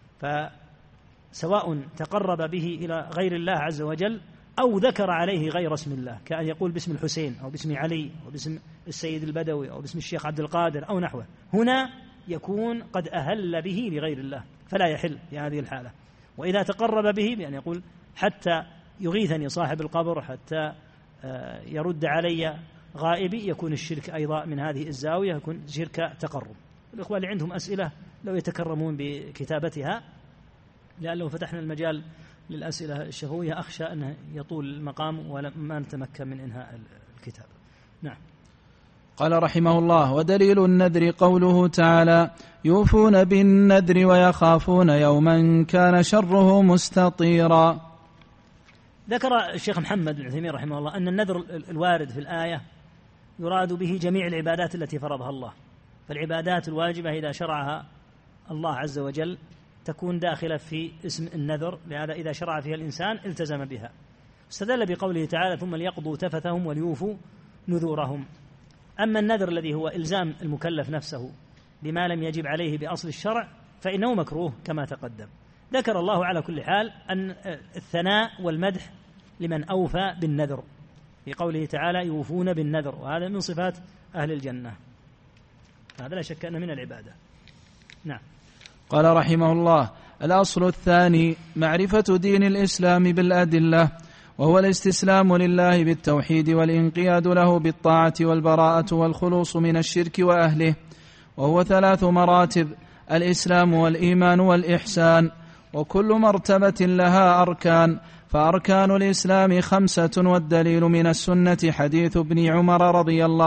فسواء تقرب به إلى غير الله عز وجل أو ذكر عليه غير اسم الله، كأن يقول باسم الحسين أو باسم علي أو باسم السيد البدوي أو باسم الشيخ عبد القادر أو نحوه، هنا يكون قد أهل به لغير الله فلا يحل في هذه الحالة. وإذا تقرب به بأن يقول حتى يغيثني صاحب القبر، حتى يرد علي غائبي، يكون الشرك أيضا من هذه الزاوية، يكون شرك تقرب. الإخوة اللي عندهم أسئلة لو يتكرمون بكتابتها، لأن لو فتحنا المجال للأسئلة الشفوية أخشى أنه يطول المقام وما نتمكن من إنهاء الكتاب. نعم. قال رحمه الله: ودليل النذر قوله تعالى: يوفون بالنذر ويخافون يوما كان شره مستطيرا. ذكر الشيخ محمد بن عثيمين رحمه الله أن النذر الوارد في الآية يراد به جميع العبادات التي فرضها الله. فالعبادات الواجبة إذا شرعها الله عز وجل تكون داخلة في اسم النذر، لهذا إذا شرع فيها الإنسان التزم بها. استدل بقوله تعالى: ثم ليقضوا تفثهم وليوفوا نذورهم. أما النذر الذي هو إلزام المكلف نفسه بما لم يجب عليه بأصل الشرع فإنه مكروه كما تقدم. ذكر الله على كل حال أن الثناء والمدح لمن أوفى بالنذر في قوله تعالى: يوفون بالنذر، وهذا من صفات أهل الجنة، هذا لا شك أنه من العبادة. نعم. قال رحمه الله: الأصل الثاني معرفة دين الإسلام بالأدلة، وهو الاستسلام لله بالتوحيد والانقياد له بالطاعة والبراءة والخلوص من الشرك وأهله، وهو 3 مراتب: الإسلام والإيمان والإحسان، وكل مرتبة لها أركان، فأركان الإسلام 5، والدليل من السنة حديث ابن عمر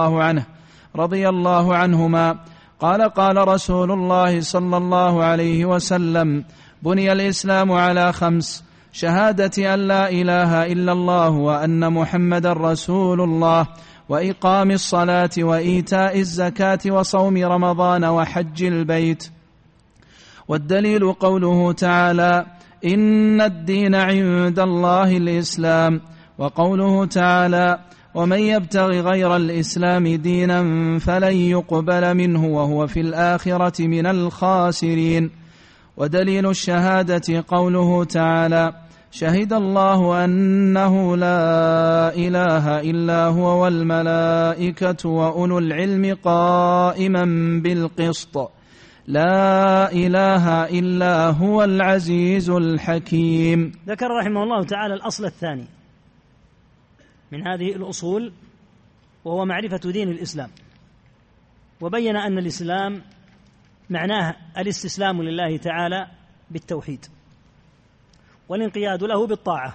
رضي الله عنهما قال: قال رسول الله صلى الله عليه وسلم: بني الإسلام على 5: شهادة أن لا إله إلا الله وأن محمد رسول الله، وإقام الصلاة وإيتاء الزكاة وصوم رمضان وحج البيت. والدليل قوله تعالى: إن الدين عند الله الإسلام، وقوله تعالى: ومن يبتغ غير الإسلام دينا فلن يقبل منه وهو في الآخرة من الخاسرين. ودليل الشهادة قوله تعالى: شهد الله أنه لا إله إلا هو والملائكة وأولو العلم قائما بالقسط لا إله إلا هو العزيز الحكيم. ذكر رحمه الله تعالى الأصل الثاني من هذه الأصول، وهو معرفة دين الإسلام، وبين أن الإسلام معناه الاستسلام لله تعالى بالتوحيد، والانقياد له بالطاعة،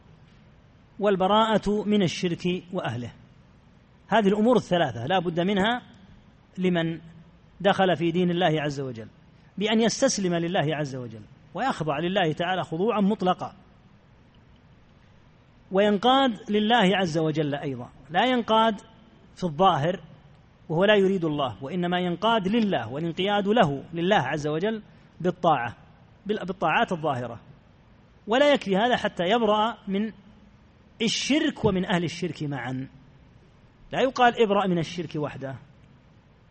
والبراءة من الشرك وأهله. هذه الأمور 3 لا بد منها لمن دخل في دين الله عز وجل، بأن يستسلم لله عز وجل ويخضع لله تعالى خضوعا مطلقا، وينقاد لله عز وجل أيضا، لا ينقاد في الظاهر وهو لا يريد الله، وإنما ينقاد لله، والانقياد له لله عز وجل بالطاعات الظاهرة. ولا يكفي هذا حتى يبرأ من الشرك ومن أهل الشرك معا. لا يقال ابرأ من الشرك وحده،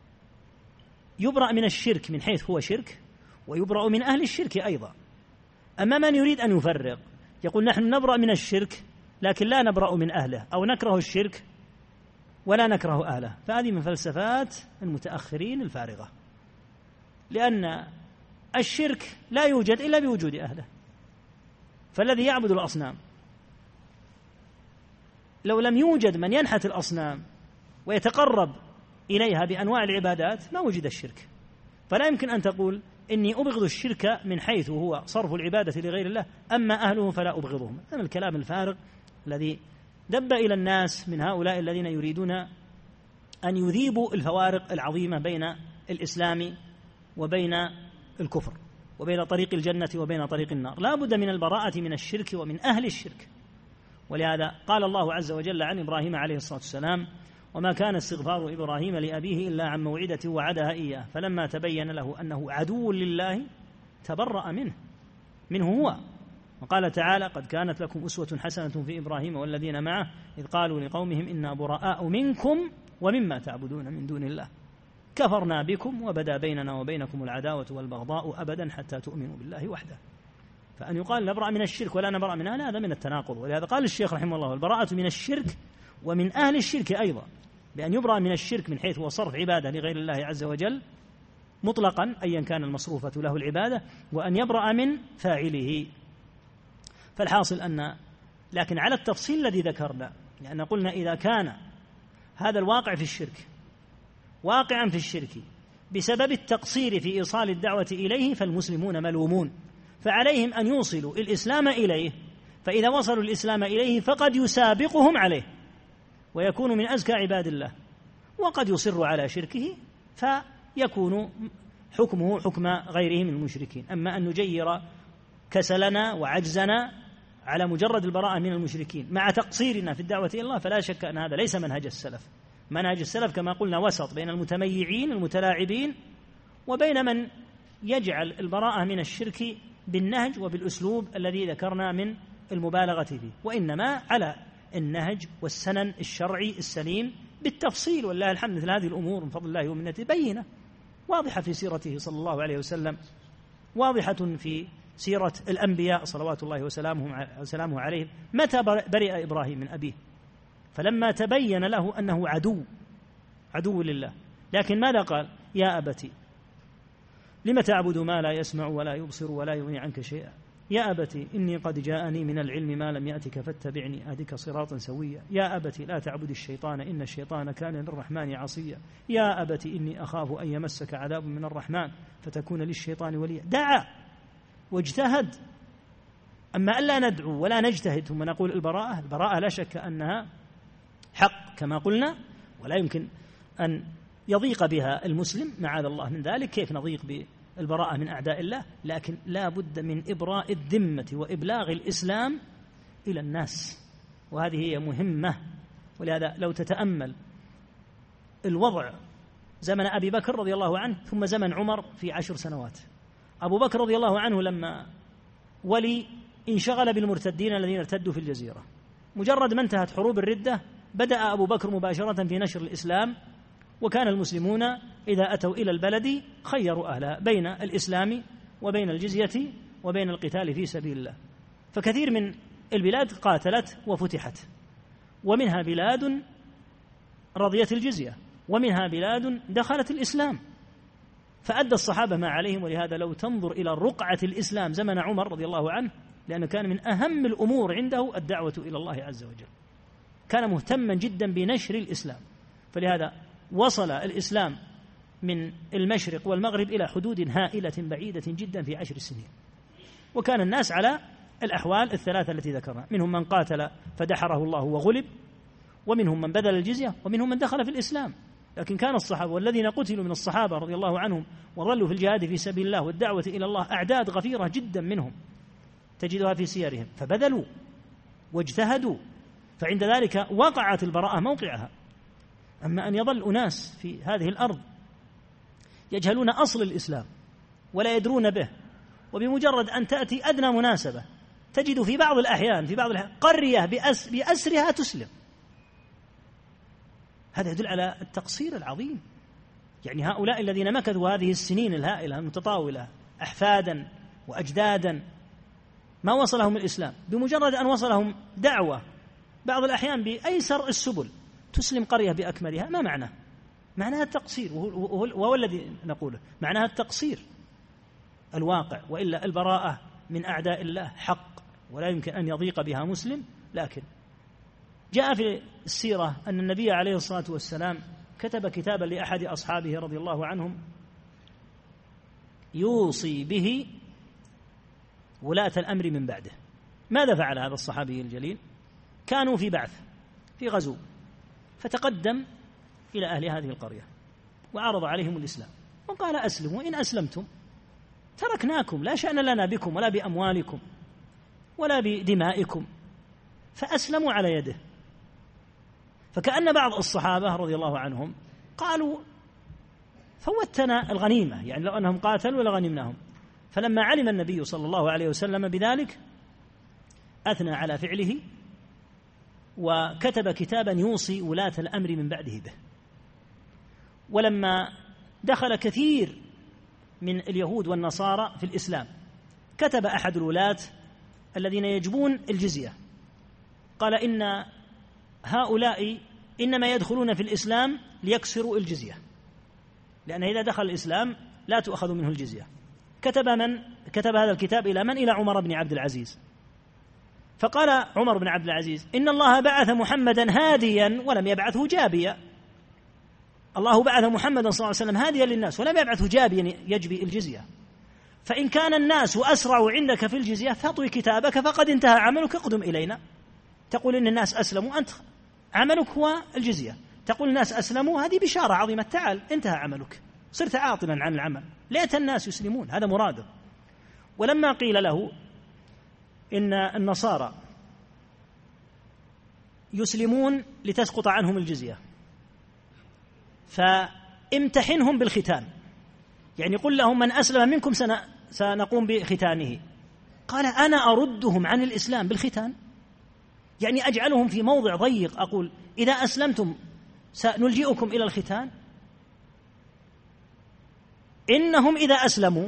يبرأ من الشرك من حيث هو شرك، ويبرأ من أهل الشرك أيضا. أما من يريد أن يفرق يقول نحن نبرأ من الشرك لكن لا نبرأ من أهله، أو نكره الشرك ولا نكره أهله، فهذه من فلسفات المتأخرين الفارغة، لأن الشرك لا يوجد إلا بوجود أهله. فالذي يعبد الأصنام لو لم يوجد من ينحت الأصنام ويتقرب إليها بأنواع العبادات ما وجد الشرك. فلا يمكن أن تقول إني أبغض الشرك من حيث هو صرف العبادة لغير الله، أما أهله فلا أبغضهم. هذا الكلام الفارغ الذي دب إلى الناس من هؤلاء الذين يريدون أن يذيبوا الفوارق العظيمة بين الإسلام وبين الكفر، وبين طريق الجنة وبين طريق النار. لا بد من البراءة من الشرك ومن أهل الشرك. ولهذا قال الله عز وجل عن إبراهيم عليه الصلاة والسلام: وما كان استغفار إبراهيم لأبيه إلا عن موعدة وعدها إياه فلما تبين له أنه عدو لله تبرأ منه هو. وقال تعالى: قد كانت لكم أسوة حسنة في إبراهيم والذين معه إذ قالوا لقومهم إنا براء منكم ومما تعبدون من دون الله كفرنا بكم وبدا بيننا وبينكم العداوة والبغضاء أبدا حتى تؤمنوا بالله وحده. فأن يقال نبرأ من الشرك ولا نبرأ من أهل هذا من التناقض. ولهذا قال الشيخ رحمه الله: البراءة من الشرك ومن أهل الشرك أيضا، بأن يبرأ من الشرك من حيث هو صرف عبادة لغير الله عز وجل مطلقا أيا كان المصروفة له العبادة، وأن يبرأ من فاعله. فالحاصل لكن على التفصيل الذي ذكرنا، لأن قلنا إذا كان هذا الواقع في الشرك واقعا في الشرك بسبب التقصير في إيصال الدعوة إليه فالمسلمون ملومون، فعليهم أن يوصلوا الإسلام إليه، فإذا وصلوا الإسلام إليه فقد يسابقهم عليه ويكون من أزكى عباد الله، وقد يصر على شركه فيكون حكمه حكم غيره من المشركين. أما أن نجير كسلنا وعجزنا على مجرد البراءة من المشركين مع تقصيرنا في الدعوة إلى الله فلا شك أن هذا ليس منهج السلف. منهج السلف كما قلنا وسط بين المتميعين المتلاعبين وبين من يجعل البراءة من الشرك بالنهج وبالأسلوب الذي ذكرنا من المبالغة فيه، وإنما على النهج والسنن الشرعي السليم بالتفصيل. والله الحمد، مثل هذه الأمور من فضل الله ومنته بينة واضحة في سيرته صلى الله عليه وسلم، واضحة في سيرة الأنبياء صلوات الله وسلامه عليهم. متى برئ إبراهيم من أبيه؟ فلما تبين له أنه عدو لله. لكن ماذا قال؟ يا أبتي لم تعبد ما لا يسمع ولا يبصر ولا يغني عنك شيئا، يا أبتي إني قد جاءني من العلم ما لم يأتك فاتبعني أهدك صراطا سويا، يا أبتي لا تعبد الشيطان إن الشيطان كان للرحمن عصيا، يا أبتي إني أخاف أن يمسك عذاب من الرحمن فتكون للشيطان وليا. دعا واجتهد. أما ألا ندعو ولا نجتهد ثم نقول البراءة لا شك أنها حق كما قلنا، ولا يمكن أن يضيق بها المسلم معاذ الله من ذلك. كيف نضيق بالبراءة من أعداء الله؟ لكن لا بد من إبراء الذمة وإبلاغ الإسلام إلى الناس، وهذه هي مهمة. ولهذا لو تتأمل الوضع زمن أبي بكر رضي الله عنه ثم زمن عمر في 10 سنوات. أبو بكر رضي الله عنه لما ولي انشغل بالمرتدين الذين ارتدوا في الجزيرة. مجرد ما انتهت حروب الردة بدأ أبو بكر مباشرة في نشر الإسلام، وكان المسلمون إذا أتوا إلى البلد خيروا أهلها بين الإسلام وبين الجزية وبين القتال في سبيل الله. فكثير من البلاد قاتلت وفتحت، ومنها بلاد رضيت الجزية، ومنها بلاد دخلت الإسلام، فأدى الصحابة ما عليهم. ولهذا لو تنظر إلى رقعة الإسلام زمن عمر رضي الله عنه، لأنه كان من أهم الأمور عنده الدعوة إلى الله عز وجل، كان مهتما جدا بنشر الإسلام. فلهذا وصل الإسلام من المشرق والمغرب إلى حدود هائلة بعيدة جدا في 10 سنين. وكان الناس على الأحوال الثلاثة التي ذكرنا، منهم من قاتل فدحره الله وغلب، ومنهم من بذل الجزية، ومنهم من دخل في الإسلام. لكن كان الصحابة والذين قتلوا من الصحابة رضي الله عنهم وظلوا في الجهاد في سبيل الله والدعوة إلى الله أعداد غفيرة جدا منهم تجدها في سيرهم، فبذلوا واجتهدوا، فعند ذلك وقعت البراءة موقعها. أما أن يظل أناس في هذه الأرض يجهلون أصل الإسلام ولا يدرون به، وبمجرد أن تأتي أدنى مناسبة تجد في بعض الأحيان قرية بأسرها تسلم، هذا يدل على التقصير العظيم. يعني هؤلاء الذين مكثوا هذه السنين الهائلة المتطاولة أحفادا وأجدادا ما وصلهم الإسلام، بمجرد أن وصلهم دعوة بعض الأحيان بأيسر السبل تسلم قرية بأكملها، ما معناه؟ معناها التقصير، وهو الذي نقوله، معناها التقصير الواقع، وإلا البراءة من أعداء الله حق ولا يمكن أن يضيق بها مسلم. لكن جاء في السيرة أن النبي عليه الصلاة والسلام كتب كتابا لأحد أصحابه رضي الله عنهم يوصي به ولاة الأمر من بعده. ماذا فعل هذا الصحابي الجليل؟ كانوا في بعث في غزو، فتقدم إلى أهل هذه القرية وعرض عليهم الإسلام وقال أسلموا، إن أسلمتم تركناكم، لا شأن لنا بكم ولا بأموالكم ولا بدمائكم. فأسلموا على يده. فكأن بعض الصحابة رضي الله عنهم قالوا فوتنا الغنيمة، يعني لو أنهم قاتلوا لغنمناهم. فلما علم النبي صلى الله عليه وسلم بذلك أثنى على فعله وكتب كتابا يوصي ولاة الأمر من بعده به. ولما دخل كثير من اليهود والنصارى في الإسلام كتب أحد الولاة الذين يجبون الجزية قال إن هؤلاء إنما يدخلون في الإسلام ليكسروا الجزية، لأن إذا دخل الإسلام لا تؤخذ منه الجزية. كتب هذا الكتاب إلى من؟ إلى عمر بن عبد العزيز. فقال عمر بن عبد العزيز إن الله بعث محمدا هاديا ولم يبعثه جابيا. الله بعث محمدا صلى الله عليه وسلم هاديا للناس ولم يبعثه جابيا يجبي الجزية، فإن كان الناس أسرع عندك في الجزية فاطوي كتابك فقد انتهى عملك، اقدم إلينا. تقول إن الناس أسلموا، أنت عملك هو الجزية. تقول الناس أسلموا، هذه بشارة عظيمة، تعال انتهى عملك، صرت عاطلا عن العمل، ليت الناس يسلمون، هذا مراده. ولما قيل له إن النصارى يسلمون لتسقط عنهم الجزية فامتحنهم بالختان، يعني قل لهم من أسلم منكم سنقوم بختانه. قال أنا أردهم عن الإسلام بالختان، يعني أجعلهم في موضع ضيق، أقول إذا أسلمتم سنلجئكم إلى الختان. إنهم إذا أسلموا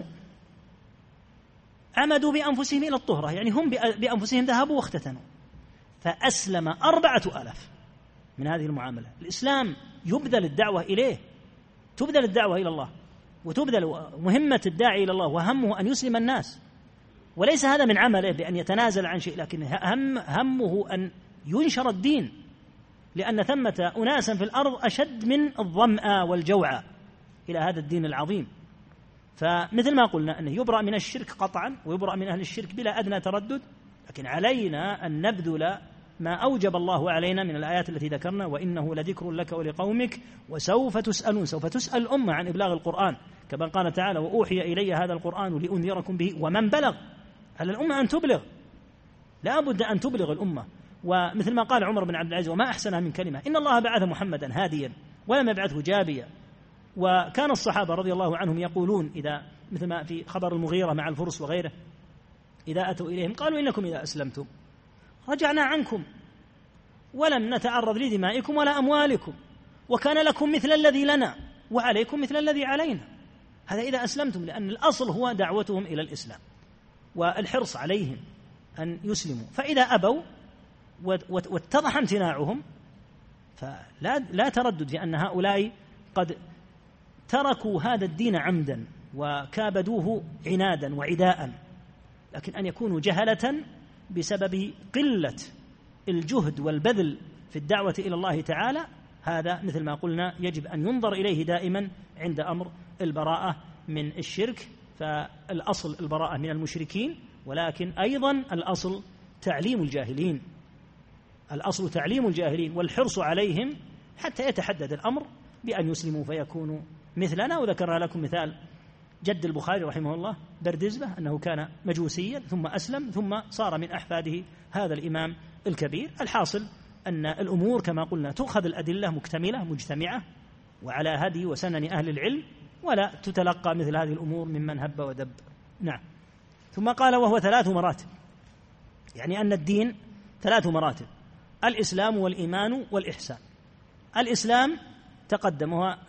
عمدوا بأنفسهم إلى الطهرة، يعني هم بأنفسهم ذهبوا واختتنوا. فأسلم 4000 من هذه المعاملة. الإسلام يبذل الدعوة إليه، تبذل الدعوة إلى الله، وتبذل مهمة الداعي إلى الله وهمه أن يسلم الناس، وليس هذا من عمله بأن يتنازل عن شيء، لكن همه أن ينشر الدين، لأن ثمة أناسا في الأرض أشد من الظمأ والجوع إلى هذا الدين العظيم. فمثل ما قلنا أنه يبرأ من الشرك قطعا ويبرأ من أهل الشرك بلا أدنى تردد، لكن علينا أن نبذل ما أوجب الله علينا من الآيات التي ذكرنا، وإنه لذكر لك ولقومك وسوف تسألون. سوف تسأل الأمة عن إبلاغ القرآن، كما قال تعالى وأوحي إلي هذا القرآن لأنذركم به ومن بلغ. على الأمة أن تبلغ، لا بد أن تبلغ الأمة. ومثل ما قال عمر بن عبد العزيز وما أحسنها من كلمة، إن الله بعث محمدا هاديا ولم يبعثه جابيا. وكان الصحابة رضي الله عنهم يقولون إذا مثل ما في خبر المغيرة مع الفرس وغيره إذا أتوا إليهم قالوا إنكم إذا أسلمتم رجعنا عنكم ولم نتعرض لدمائكم ولا أموالكم، وكان لكم مثل الذي لنا وعليكم مثل الذي علينا. هذا إذا أسلمتم، لأن الأصل هو دعوتهم إلى الإسلام والحرص عليهم أن يسلموا. فإذا أبوا واتضح امتناعهم فلا تردد في أن هؤلاء قد تركوا هذا الدين عمدا وكابدوه عنادا وعداء، لكن أن يكونوا جهلة بسبب قلة الجهد والبذل في الدعوة إلى الله تعالى. هذا مثل ما قلنا يجب أن ينظر إليه دائما عند أمر البراءة من الشرك، فالأصل البراءة من المشركين، ولكن أيضا الأصل تعليم الجاهلين، الأصل تعليم الجاهلين والحرص عليهم حتى يتحدد الأمر بأن يسلموا فيكونوا مثلنا. وذكرنا لكم مثال جد البخاري رحمه الله بردزبة أنه كان مجوسيا ثم أسلم ثم صار من أحفاده هذا الإمام الكبير. الحاصل أن الأمور كما قلنا تؤخذ الأدلة مكتملة مجتمعة وعلى هدي وسنن أهل العلم، ولا تتلقى مثل هذه الأمور ممن هب ودب. نعم. ثم قال وهو 3 مراتب، يعني أن الدين 3 مراتب: الإسلام والإيمان والإحسان. الإسلام تقدمها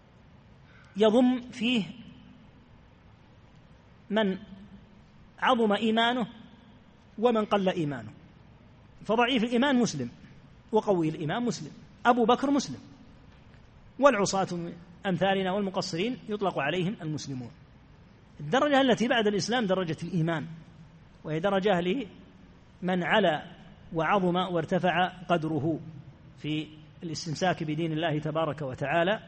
يضم فيه من عظم إيمانه ومن قل إيمانه. فضعيف الإيمان مسلم، وقوي الإيمان مسلم، أبو بكر مسلم، والعصاة أمثالنا والمقصرين يطلق عليهم المسلمون. الدرجة التي بعد الإسلام درجة الإيمان، وهي درجة لمن علا وعظم وارتفع قدره في الاستمساك بدين الله تبارك وتعالى.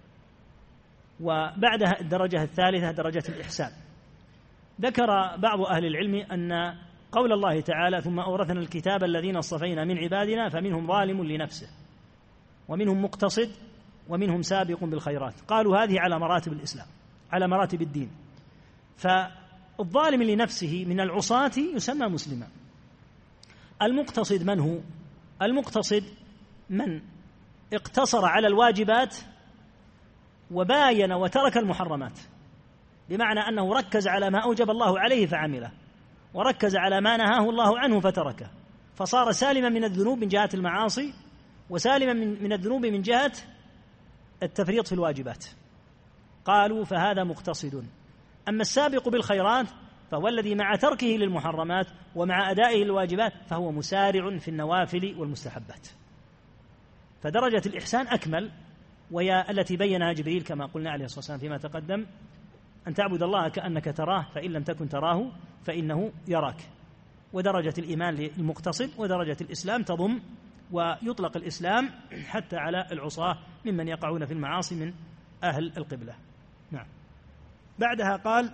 وبعدها الدرجة الثالثة درجة الإحسان. ذكر بعض أهل العلم أن قول الله تعالى ثم أورثنا الكتاب الذين اصطفينا من عبادنا فمنهم ظالم لنفسه ومنهم مقتصد ومنهم سابق بالخيرات، قالوا هذه على مراتب الإسلام، على مراتب الدين. فالظالم لنفسه من العصاة يسمى مسلما. المقتصد من هو؟ المقتصد من اقتصر على الواجبات وباين وترك المحرمات، بمعنى أنه ركز على ما أوجب الله عليه فعمله، وركز على ما نهاه الله عنه فتركه، فصار سالما من الذنوب من جهة المعاصي، وسالما من الذنوب من جهة التفريط في الواجبات. قالوا فهذا مقتصد. أما السابق بالخيرات فهو الذي مع تركه للمحرمات ومع أدائه للواجبات فهو مسارع في النوافل والمستحبات. فدرجة الإحسان أكمل، وهي التي بينها جبريل كما قلنا عليه الصلاة والسلام فيما تقدم، أن تعبد الله كأنك تراه فإن لم تكن تراه فإنه يراك. ودرجة الإيمان للمقتصد، ودرجة الإسلام تضم ويطلق الإسلام حتى على العصاة ممن يقعون في المعاصي من أهل القبلة. نعم. بعدها قال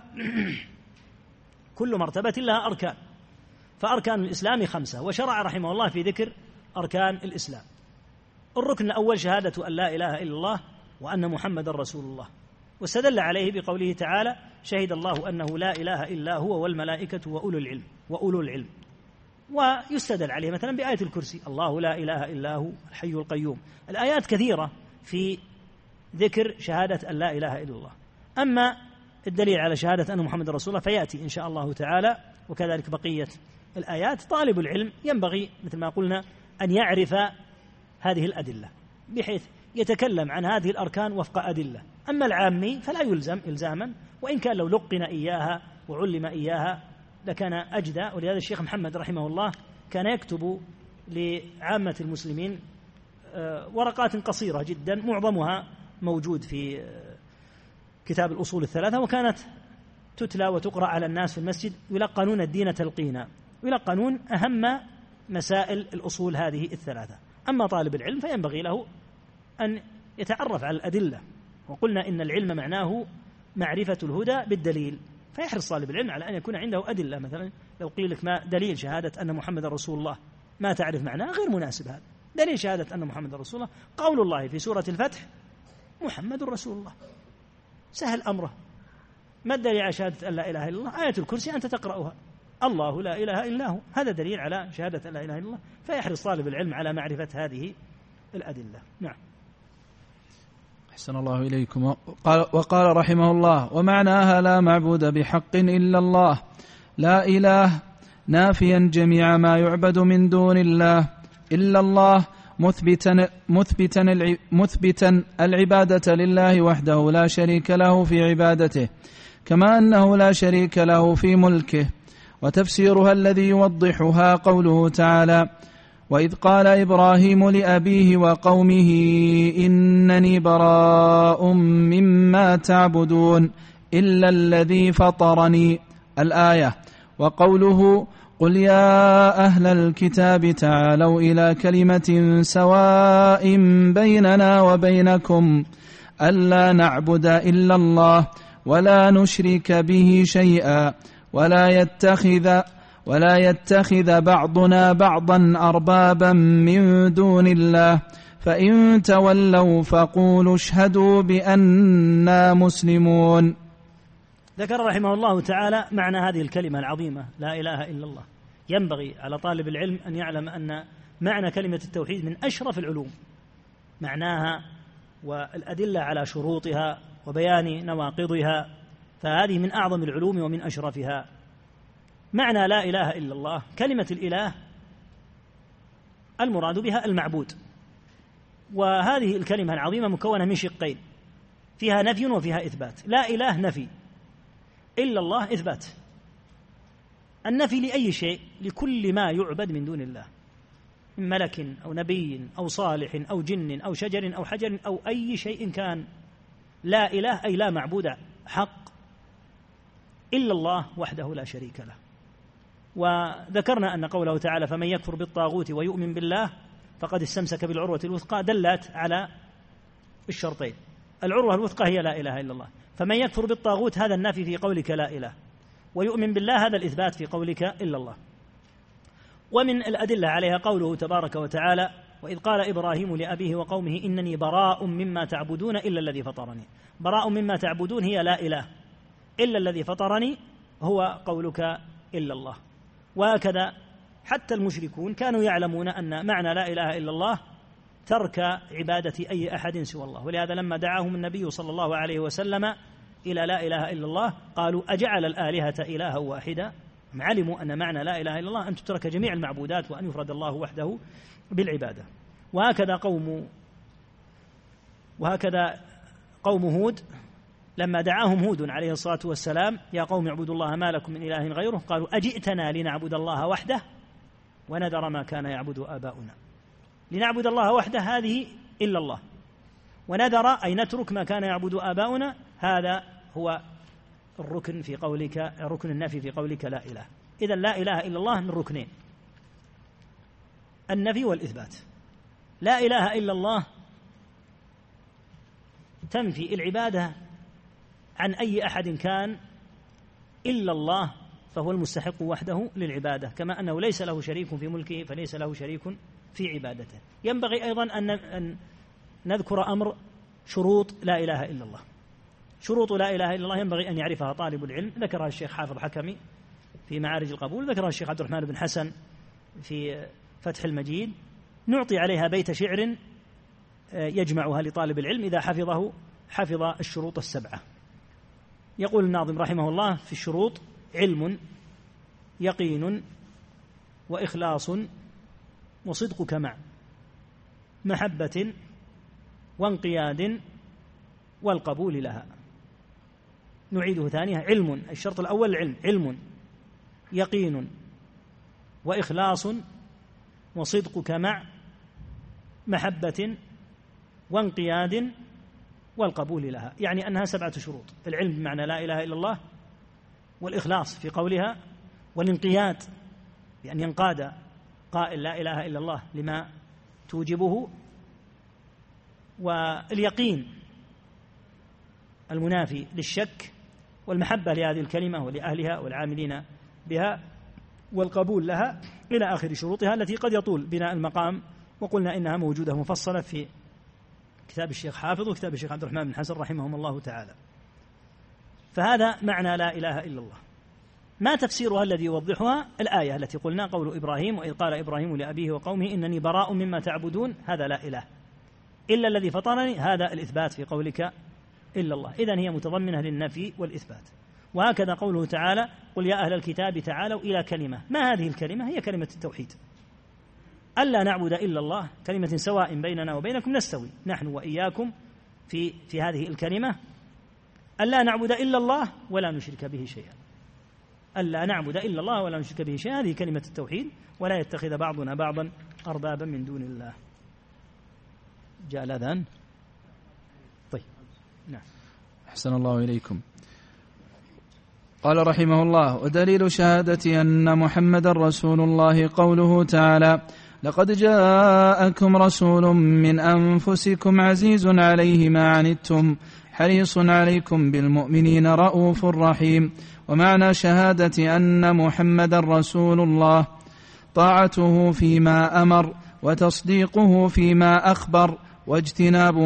كل مرتبة لها أركان، فأركان الإسلام 5، وشرع رحمه الله في ذكر أركان الإسلام. الركن الأول شهادة أن لا إله إلا الله وأن محمد رسول الله، واستدل عليه بقوله تعالى شهد الله أنه لا إله إلا هو والملائكة وأولو العلم. ويستدل عليه مثلا بآية الكرسي الله لا إله إلا هو الحي القيوم. الآيات كثيرة في ذكر شهادة أن لا إله إلا الله. أما الدليل على شهادة أن محمد رسول الله فيأتي إن شاء الله تعالى، وكذلك بقية الآيات. طالب العلم ينبغي مثل ما قلنا أن يعرف هذه الأدلة بحيث يتكلم عن هذه الأركان وفق أدلة. أما العامي فلا يلزم إلزاما، وإن كان لو لقن إياها وعلم إياها لكان أجدى. ولهذا الشيخ محمد رحمه الله كان يكتب لعامة المسلمين ورقات قصيرة جدا، معظمها موجود في كتاب الأصول الثلاثة، وكانت تتلى وتقرأ على الناس في المسجد، يلقنون الدين تلقينا، يلقنون أهم مسائل الأصول هذه الثلاثة. أما طالب العلم فينبغي له أن يتعرف على الأدلة، وقلنا إن العلم معناه معرفة الهدى بالدليل، فيحرص طالب العلم على أن يكون عنده أدلة. مثلا لو قيل لك ما دليل شهادة أن محمد رسول الله ما تعرف معناه غير مناسب. هذا دليل شهادة أن محمد رسول الله قول الله في سورة الفتح محمد رسول الله، سهل أمره. ما الدليل على شهادة أن لا إله إلا الله؟ آية الكرسي أنت تقرأها الله لا إله إلا هو، هذا دليل على شهادة أن لا إله إلا الله. فيحرص طالب العلم على معرفة هذه الأدلة. نعم. أحسن الله إليكم. وقال رحمه الله ومعناها لا معبود بحق إلا الله، لا إله نافيا جميع ما يعبد من دون الله إلا الله، مثبتا العبادة لله وحده لا شريك له في عبادته، كما أنه لا شريك له في ملكه. وتفسيرها الذي يوضحها قوله تعالى وإذ قال إبراهيم لأبيه وقومه إنني براء مما تعبدون إلا الذي فطرني، الآية. وقوله قل يا أهل الكتاب تعالوا إلى كلمة سواء بيننا وبينكم ألا نعبد إلا الله ولا نشرك به شيئا ولا يتخذ بعضنا بعضا أربابا من دون الله فإن تولوا فقولوا اشهدوا بأننا مسلمون. ذكر رحمه الله تعالى معنى هذه الكلمة العظيمة لا إله إلا الله. ينبغي على طالب العلم أن يعلم أن معنى كلمة التوحيد من أشرف العلوم، معناها والأدلة على شروطها وبيان نواقضها، فهذه من أعظم العلوم ومن أشرفها. معنى لا إله إلا الله، كلمة الإله المراد بها المعبود، وهذه الكلمة العظيمة مكونة من شقين، فيها نفي وفيها إثبات. لا إله نفي، إلا الله إثبات. النفي لأي شيء، لكل ما يعبد من دون الله من ملك أو نبي أو صالح أو جن أو شجر أو حجر أو أي شيء كان. لا إله أي لا معبود حق إلا الله وحده لا شريك له. وذكرنا أن قوله تعالى فمن يكفر بالطاغوت ويؤمن بالله فقد استمسك بالعروة الوثقى دلت على الشرطين. العروة الوثقى هي لا إله إلا الله. فمن يكفر بالطاغوت هذا النفي في قولك لا إله، ويؤمن بالله هذا الإثبات في قولك إلا الله. ومن الأدلة عليها قوله تبارك وتعالى وإذ قال إبراهيم لأبيه وقومه إنني براء مما تعبدون إلا الذي فطرني. براء مما تعبدون هي لا إله، إلا الذي فطرني هو قولك إلا الله. وهكذا حتى المشركون كانوا يعلمون أن معنى لا إله إلا الله ترك عبادة أي أحد سوى الله. ولهذا لما دعاهم النبي صلى الله عليه وسلم إلى لا إله إلا الله قالوا أجعل الآلهة إلها واحدا. علموا أن معنى لا إله إلا الله أن تترك جميع المعبودات وأن يفرد الله وحده بالعبادة. وهكذا قوم هود لما دعاهم هود عليه الصلاة والسلام يا قوم اعبدوا الله ما لكم من إله غيره قالوا أجئتنا لنعبد الله وحده ونذر ما كان يعبد آباؤنا. لنعبد الله وحده هذه إلا الله، ونذر أي نترك ما كان يعبد آباؤنا، هذا هو الركن في قولك، ركن النفي في قولك لا إله. إذن لا إله إلا الله من ركنين، النفي والإثبات. لا إله إلا الله تنفي العبادة عن أي أحد كان إلا الله، فهو المستحق وحده للعبادة، كما أنه ليس له شريك في ملكه فليس له شريك في عبادته. ينبغي أيضا أن نذكر أمر شروط لا إله إلا الله. شروط لا إله إلا الله ينبغي أن يعرفها طالب العلم، ذكرها الشيخ حافظ حكمي في معارج القبول، ذكرها الشيخ عبد الرحمن بن حسن في فتح المجيد. نعطي عليها بيت شعر يجمعها لطالب العلم إذا حفظ الشروط السبعة. يقول الناظم رحمه الله في الشروط: علم، يقين، وإخلاص، وصدقك مع محبة، وانقياد، والقبول لها. نعيده ثانية: علم، الشرط الأول العلم، علم، يقين، وإخلاص، وصدقك مع محبة، وانقياد، والقبول لها. يعني أنها 7 شروط: العلم بمعنى لا إله إلا الله، والإخلاص في قولها، والانقياد بأن ينقاد قائل لا إله إلا الله لما توجبه، واليقين المنافي للشك، والمحبة لهذه الكلمة ولأهلها والعاملين بها، والقبول لها، إلى آخر شروطها التي قد يطول بناء المقام. وقلنا إنها موجودة مفصلة في كتاب الشيخ حافظ وكتاب الشيخ عبد الرحمن بن حسن رحمهم الله تعالى. فهذا معنى لا إله إلا الله. ما تفسيرها الذي يوضحها؟ الآية التي قلنا قول إبراهيم: وإذ قال إبراهيم لأبيه وقومه إنني براء مما تعبدون، هذا لا إله إلا الذي فطرني، هذا الإثبات في قولك إلا الله. إذن هي متضمنة للنفي والإثبات. وهكذا قوله تعالى: قل يا أهل الكتاب تعالوا إلى كلمة. ما هذه الكلمة؟ هي كلمة التوحيد، ألا نعبد إلا الله، كلمة سواء بيننا وبينكم، نستوي نحن وإياكم في هذه الكلمة، ألا نعبد إلا الله ولا نشرك به شيئا. ألا نعبد إلا الله ولا نشرك به شيئا، هذه كلمة التوحيد. ولا يتخذ بعضنا بعضا أربابا من دون الله. جاء الأذان. طيب، نعم. أحسن الله إليكم. قال رحمه الله: ودليل شهادة أن محمد رسول الله قوله تعالى: لقد جاءكم رسول من أنفسكم عزيز عليه ما عنتم حريص عليكم بالمؤمنين رؤوف رحيم. ومعنى شهادة أن محمد رسول الله طاعته فيما أمر، وتصديقه فيما أخبر، واجتناب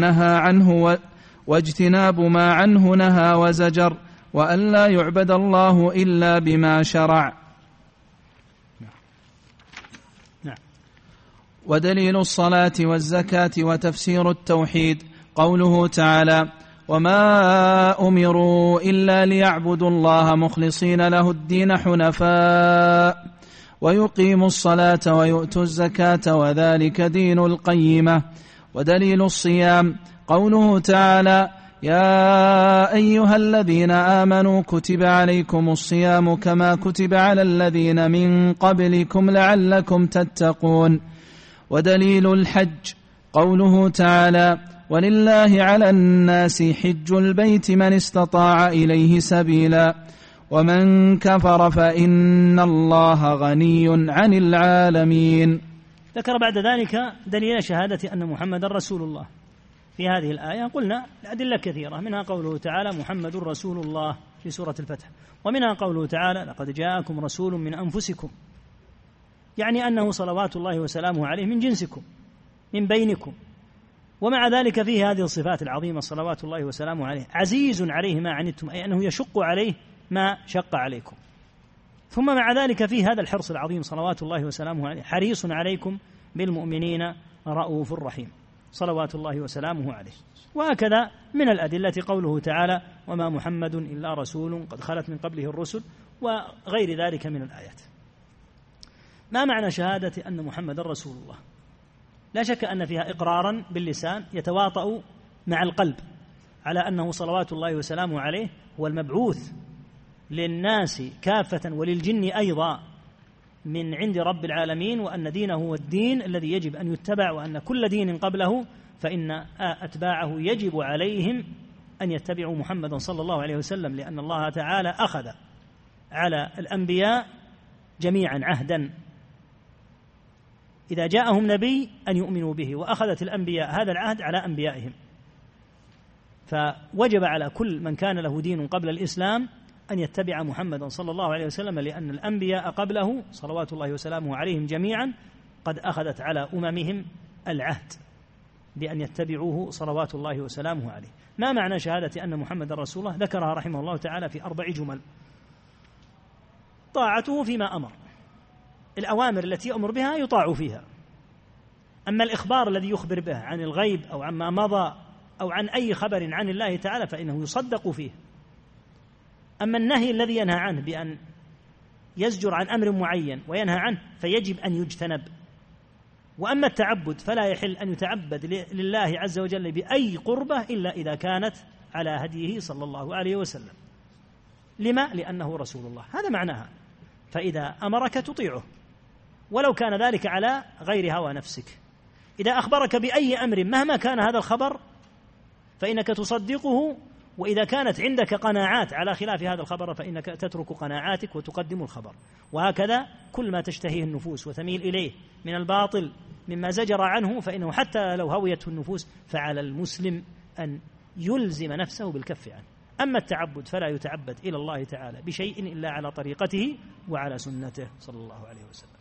ما عنه نهى وزجر، وأن لا يعبد الله إلا بما شرع. ودليل الصلاة والزكاة وتفسير التوحيد قوله تعالى: وما أمروا إلا ليعبدوا الله مخلصين له الدين حنفاء ويقيموا الصلاة ويؤتوا الزكاة وذلك دين القيمة. ودليل الصيام قوله تعالى: يا أيها الذين آمنوا كتب عليكم الصيام كما كتب على الذين من قبلكم لعلكم تتقون. ودليل الحج قوله تعالى ولله على الناس حج البيت من استطاع إليه سبيلا ومن كفر فإن الله غني عن العالمين. ذكر بعد ذلك دليل شهادة أن محمد رسول الله. في هذه الآية قلنا الأدلة كثيرة، منها قوله تعالى محمد رسول الله في سورة الفتح، ومنها قوله تعالى لقد جاءكم رسول من أنفسكم، يعني أنه صلوات الله وسلامه عليه من جنسكم من بينكم. ومع ذلك فيه هذه الصفات العظيمة صلوات الله وسلامه عليه، عزيز عليه ما عنتم، أي أنه يشق عليه ما شق عليكم. ثم مع ذلك فيه هذا الحرص العظيم صلوات الله وسلامه عليه، حريص عليكم بالمؤمنين رؤوف رحيم صلوات الله وسلامه عليه. وهكذا من الأدلة قوله تعالى وما محمد إلا رسول قد خلت من قبله الرسل، وغير ذلك من الآيات. ما معنى شهادة أن محمد رسول الله؟ لا شك أن فيها إقرارا باللسان يتواطأ مع القلب على أنه صلوات الله وسلامه عليه هو المبعوث للناس كافة وللجن أيضا من عند رب العالمين، وأن دينه هو الدين الذي يجب أن يتبع، وأن كل دين قبله فإن أتباعه يجب عليهم أن يتبعوا محمدا صلى الله عليه وسلم، لأن الله تعالى أخذ على الأنبياء جميعا عهدا إذا جاءهم نبي أن يؤمنوا به، وأخذت الأنبياء هذا العهد على أنبيائهم، فوجب على كل من كان له دين قبل الإسلام أن يتبع محمدا صلى الله عليه وسلم، لأن الأنبياء قبله صلوات الله وسلامه عليهم جميعا قد أخذت على أممهم العهد بأن يتبعوه صلوات الله وسلامه عليه. ما معنى شهادة أن محمد رسول الله؟ ذكرها رحمه الله تعالى في 4 جمل. طاعته فيما أمر، الأوامر التي يأمر بها يطاع فيها، أما الإخبار الذي يخبر به عن الغيب أو عما مضى أو عن أي خبر عن الله تعالى فإنه يصدق فيه، أما النهي الذي ينهى عنه بأن يزجر عن أمر معين وينهى عنه فيجب أن يجتنب. وأما التعبد فلا يحل أن يتعبد لله عز وجل بأي قربة إلا إذا كانت على هديه صلى الله عليه وسلم. لما؟ لأنه رسول الله، هذا معناها. فإذا أمرك تطيعه ولو كان ذلك على غير هوى نفسك. إذا أخبرك بأي أمر مهما كان هذا الخبر فإنك تصدقه، وإذا كانت عندك قناعات على خلاف هذا الخبر فإنك تترك قناعاتك وتقدم الخبر. وهكذا كل ما تشتهيه النفوس وتميل إليه من الباطل مما زجر عنه فإنه حتى لو هويته النفوس فعلى المسلم أن يلزم نفسه بالكف عنه. أما التعبد فلا يتعبد إلى الله تعالى بشيء إلا على طريقته وعلى سنته صلى الله عليه وسلم.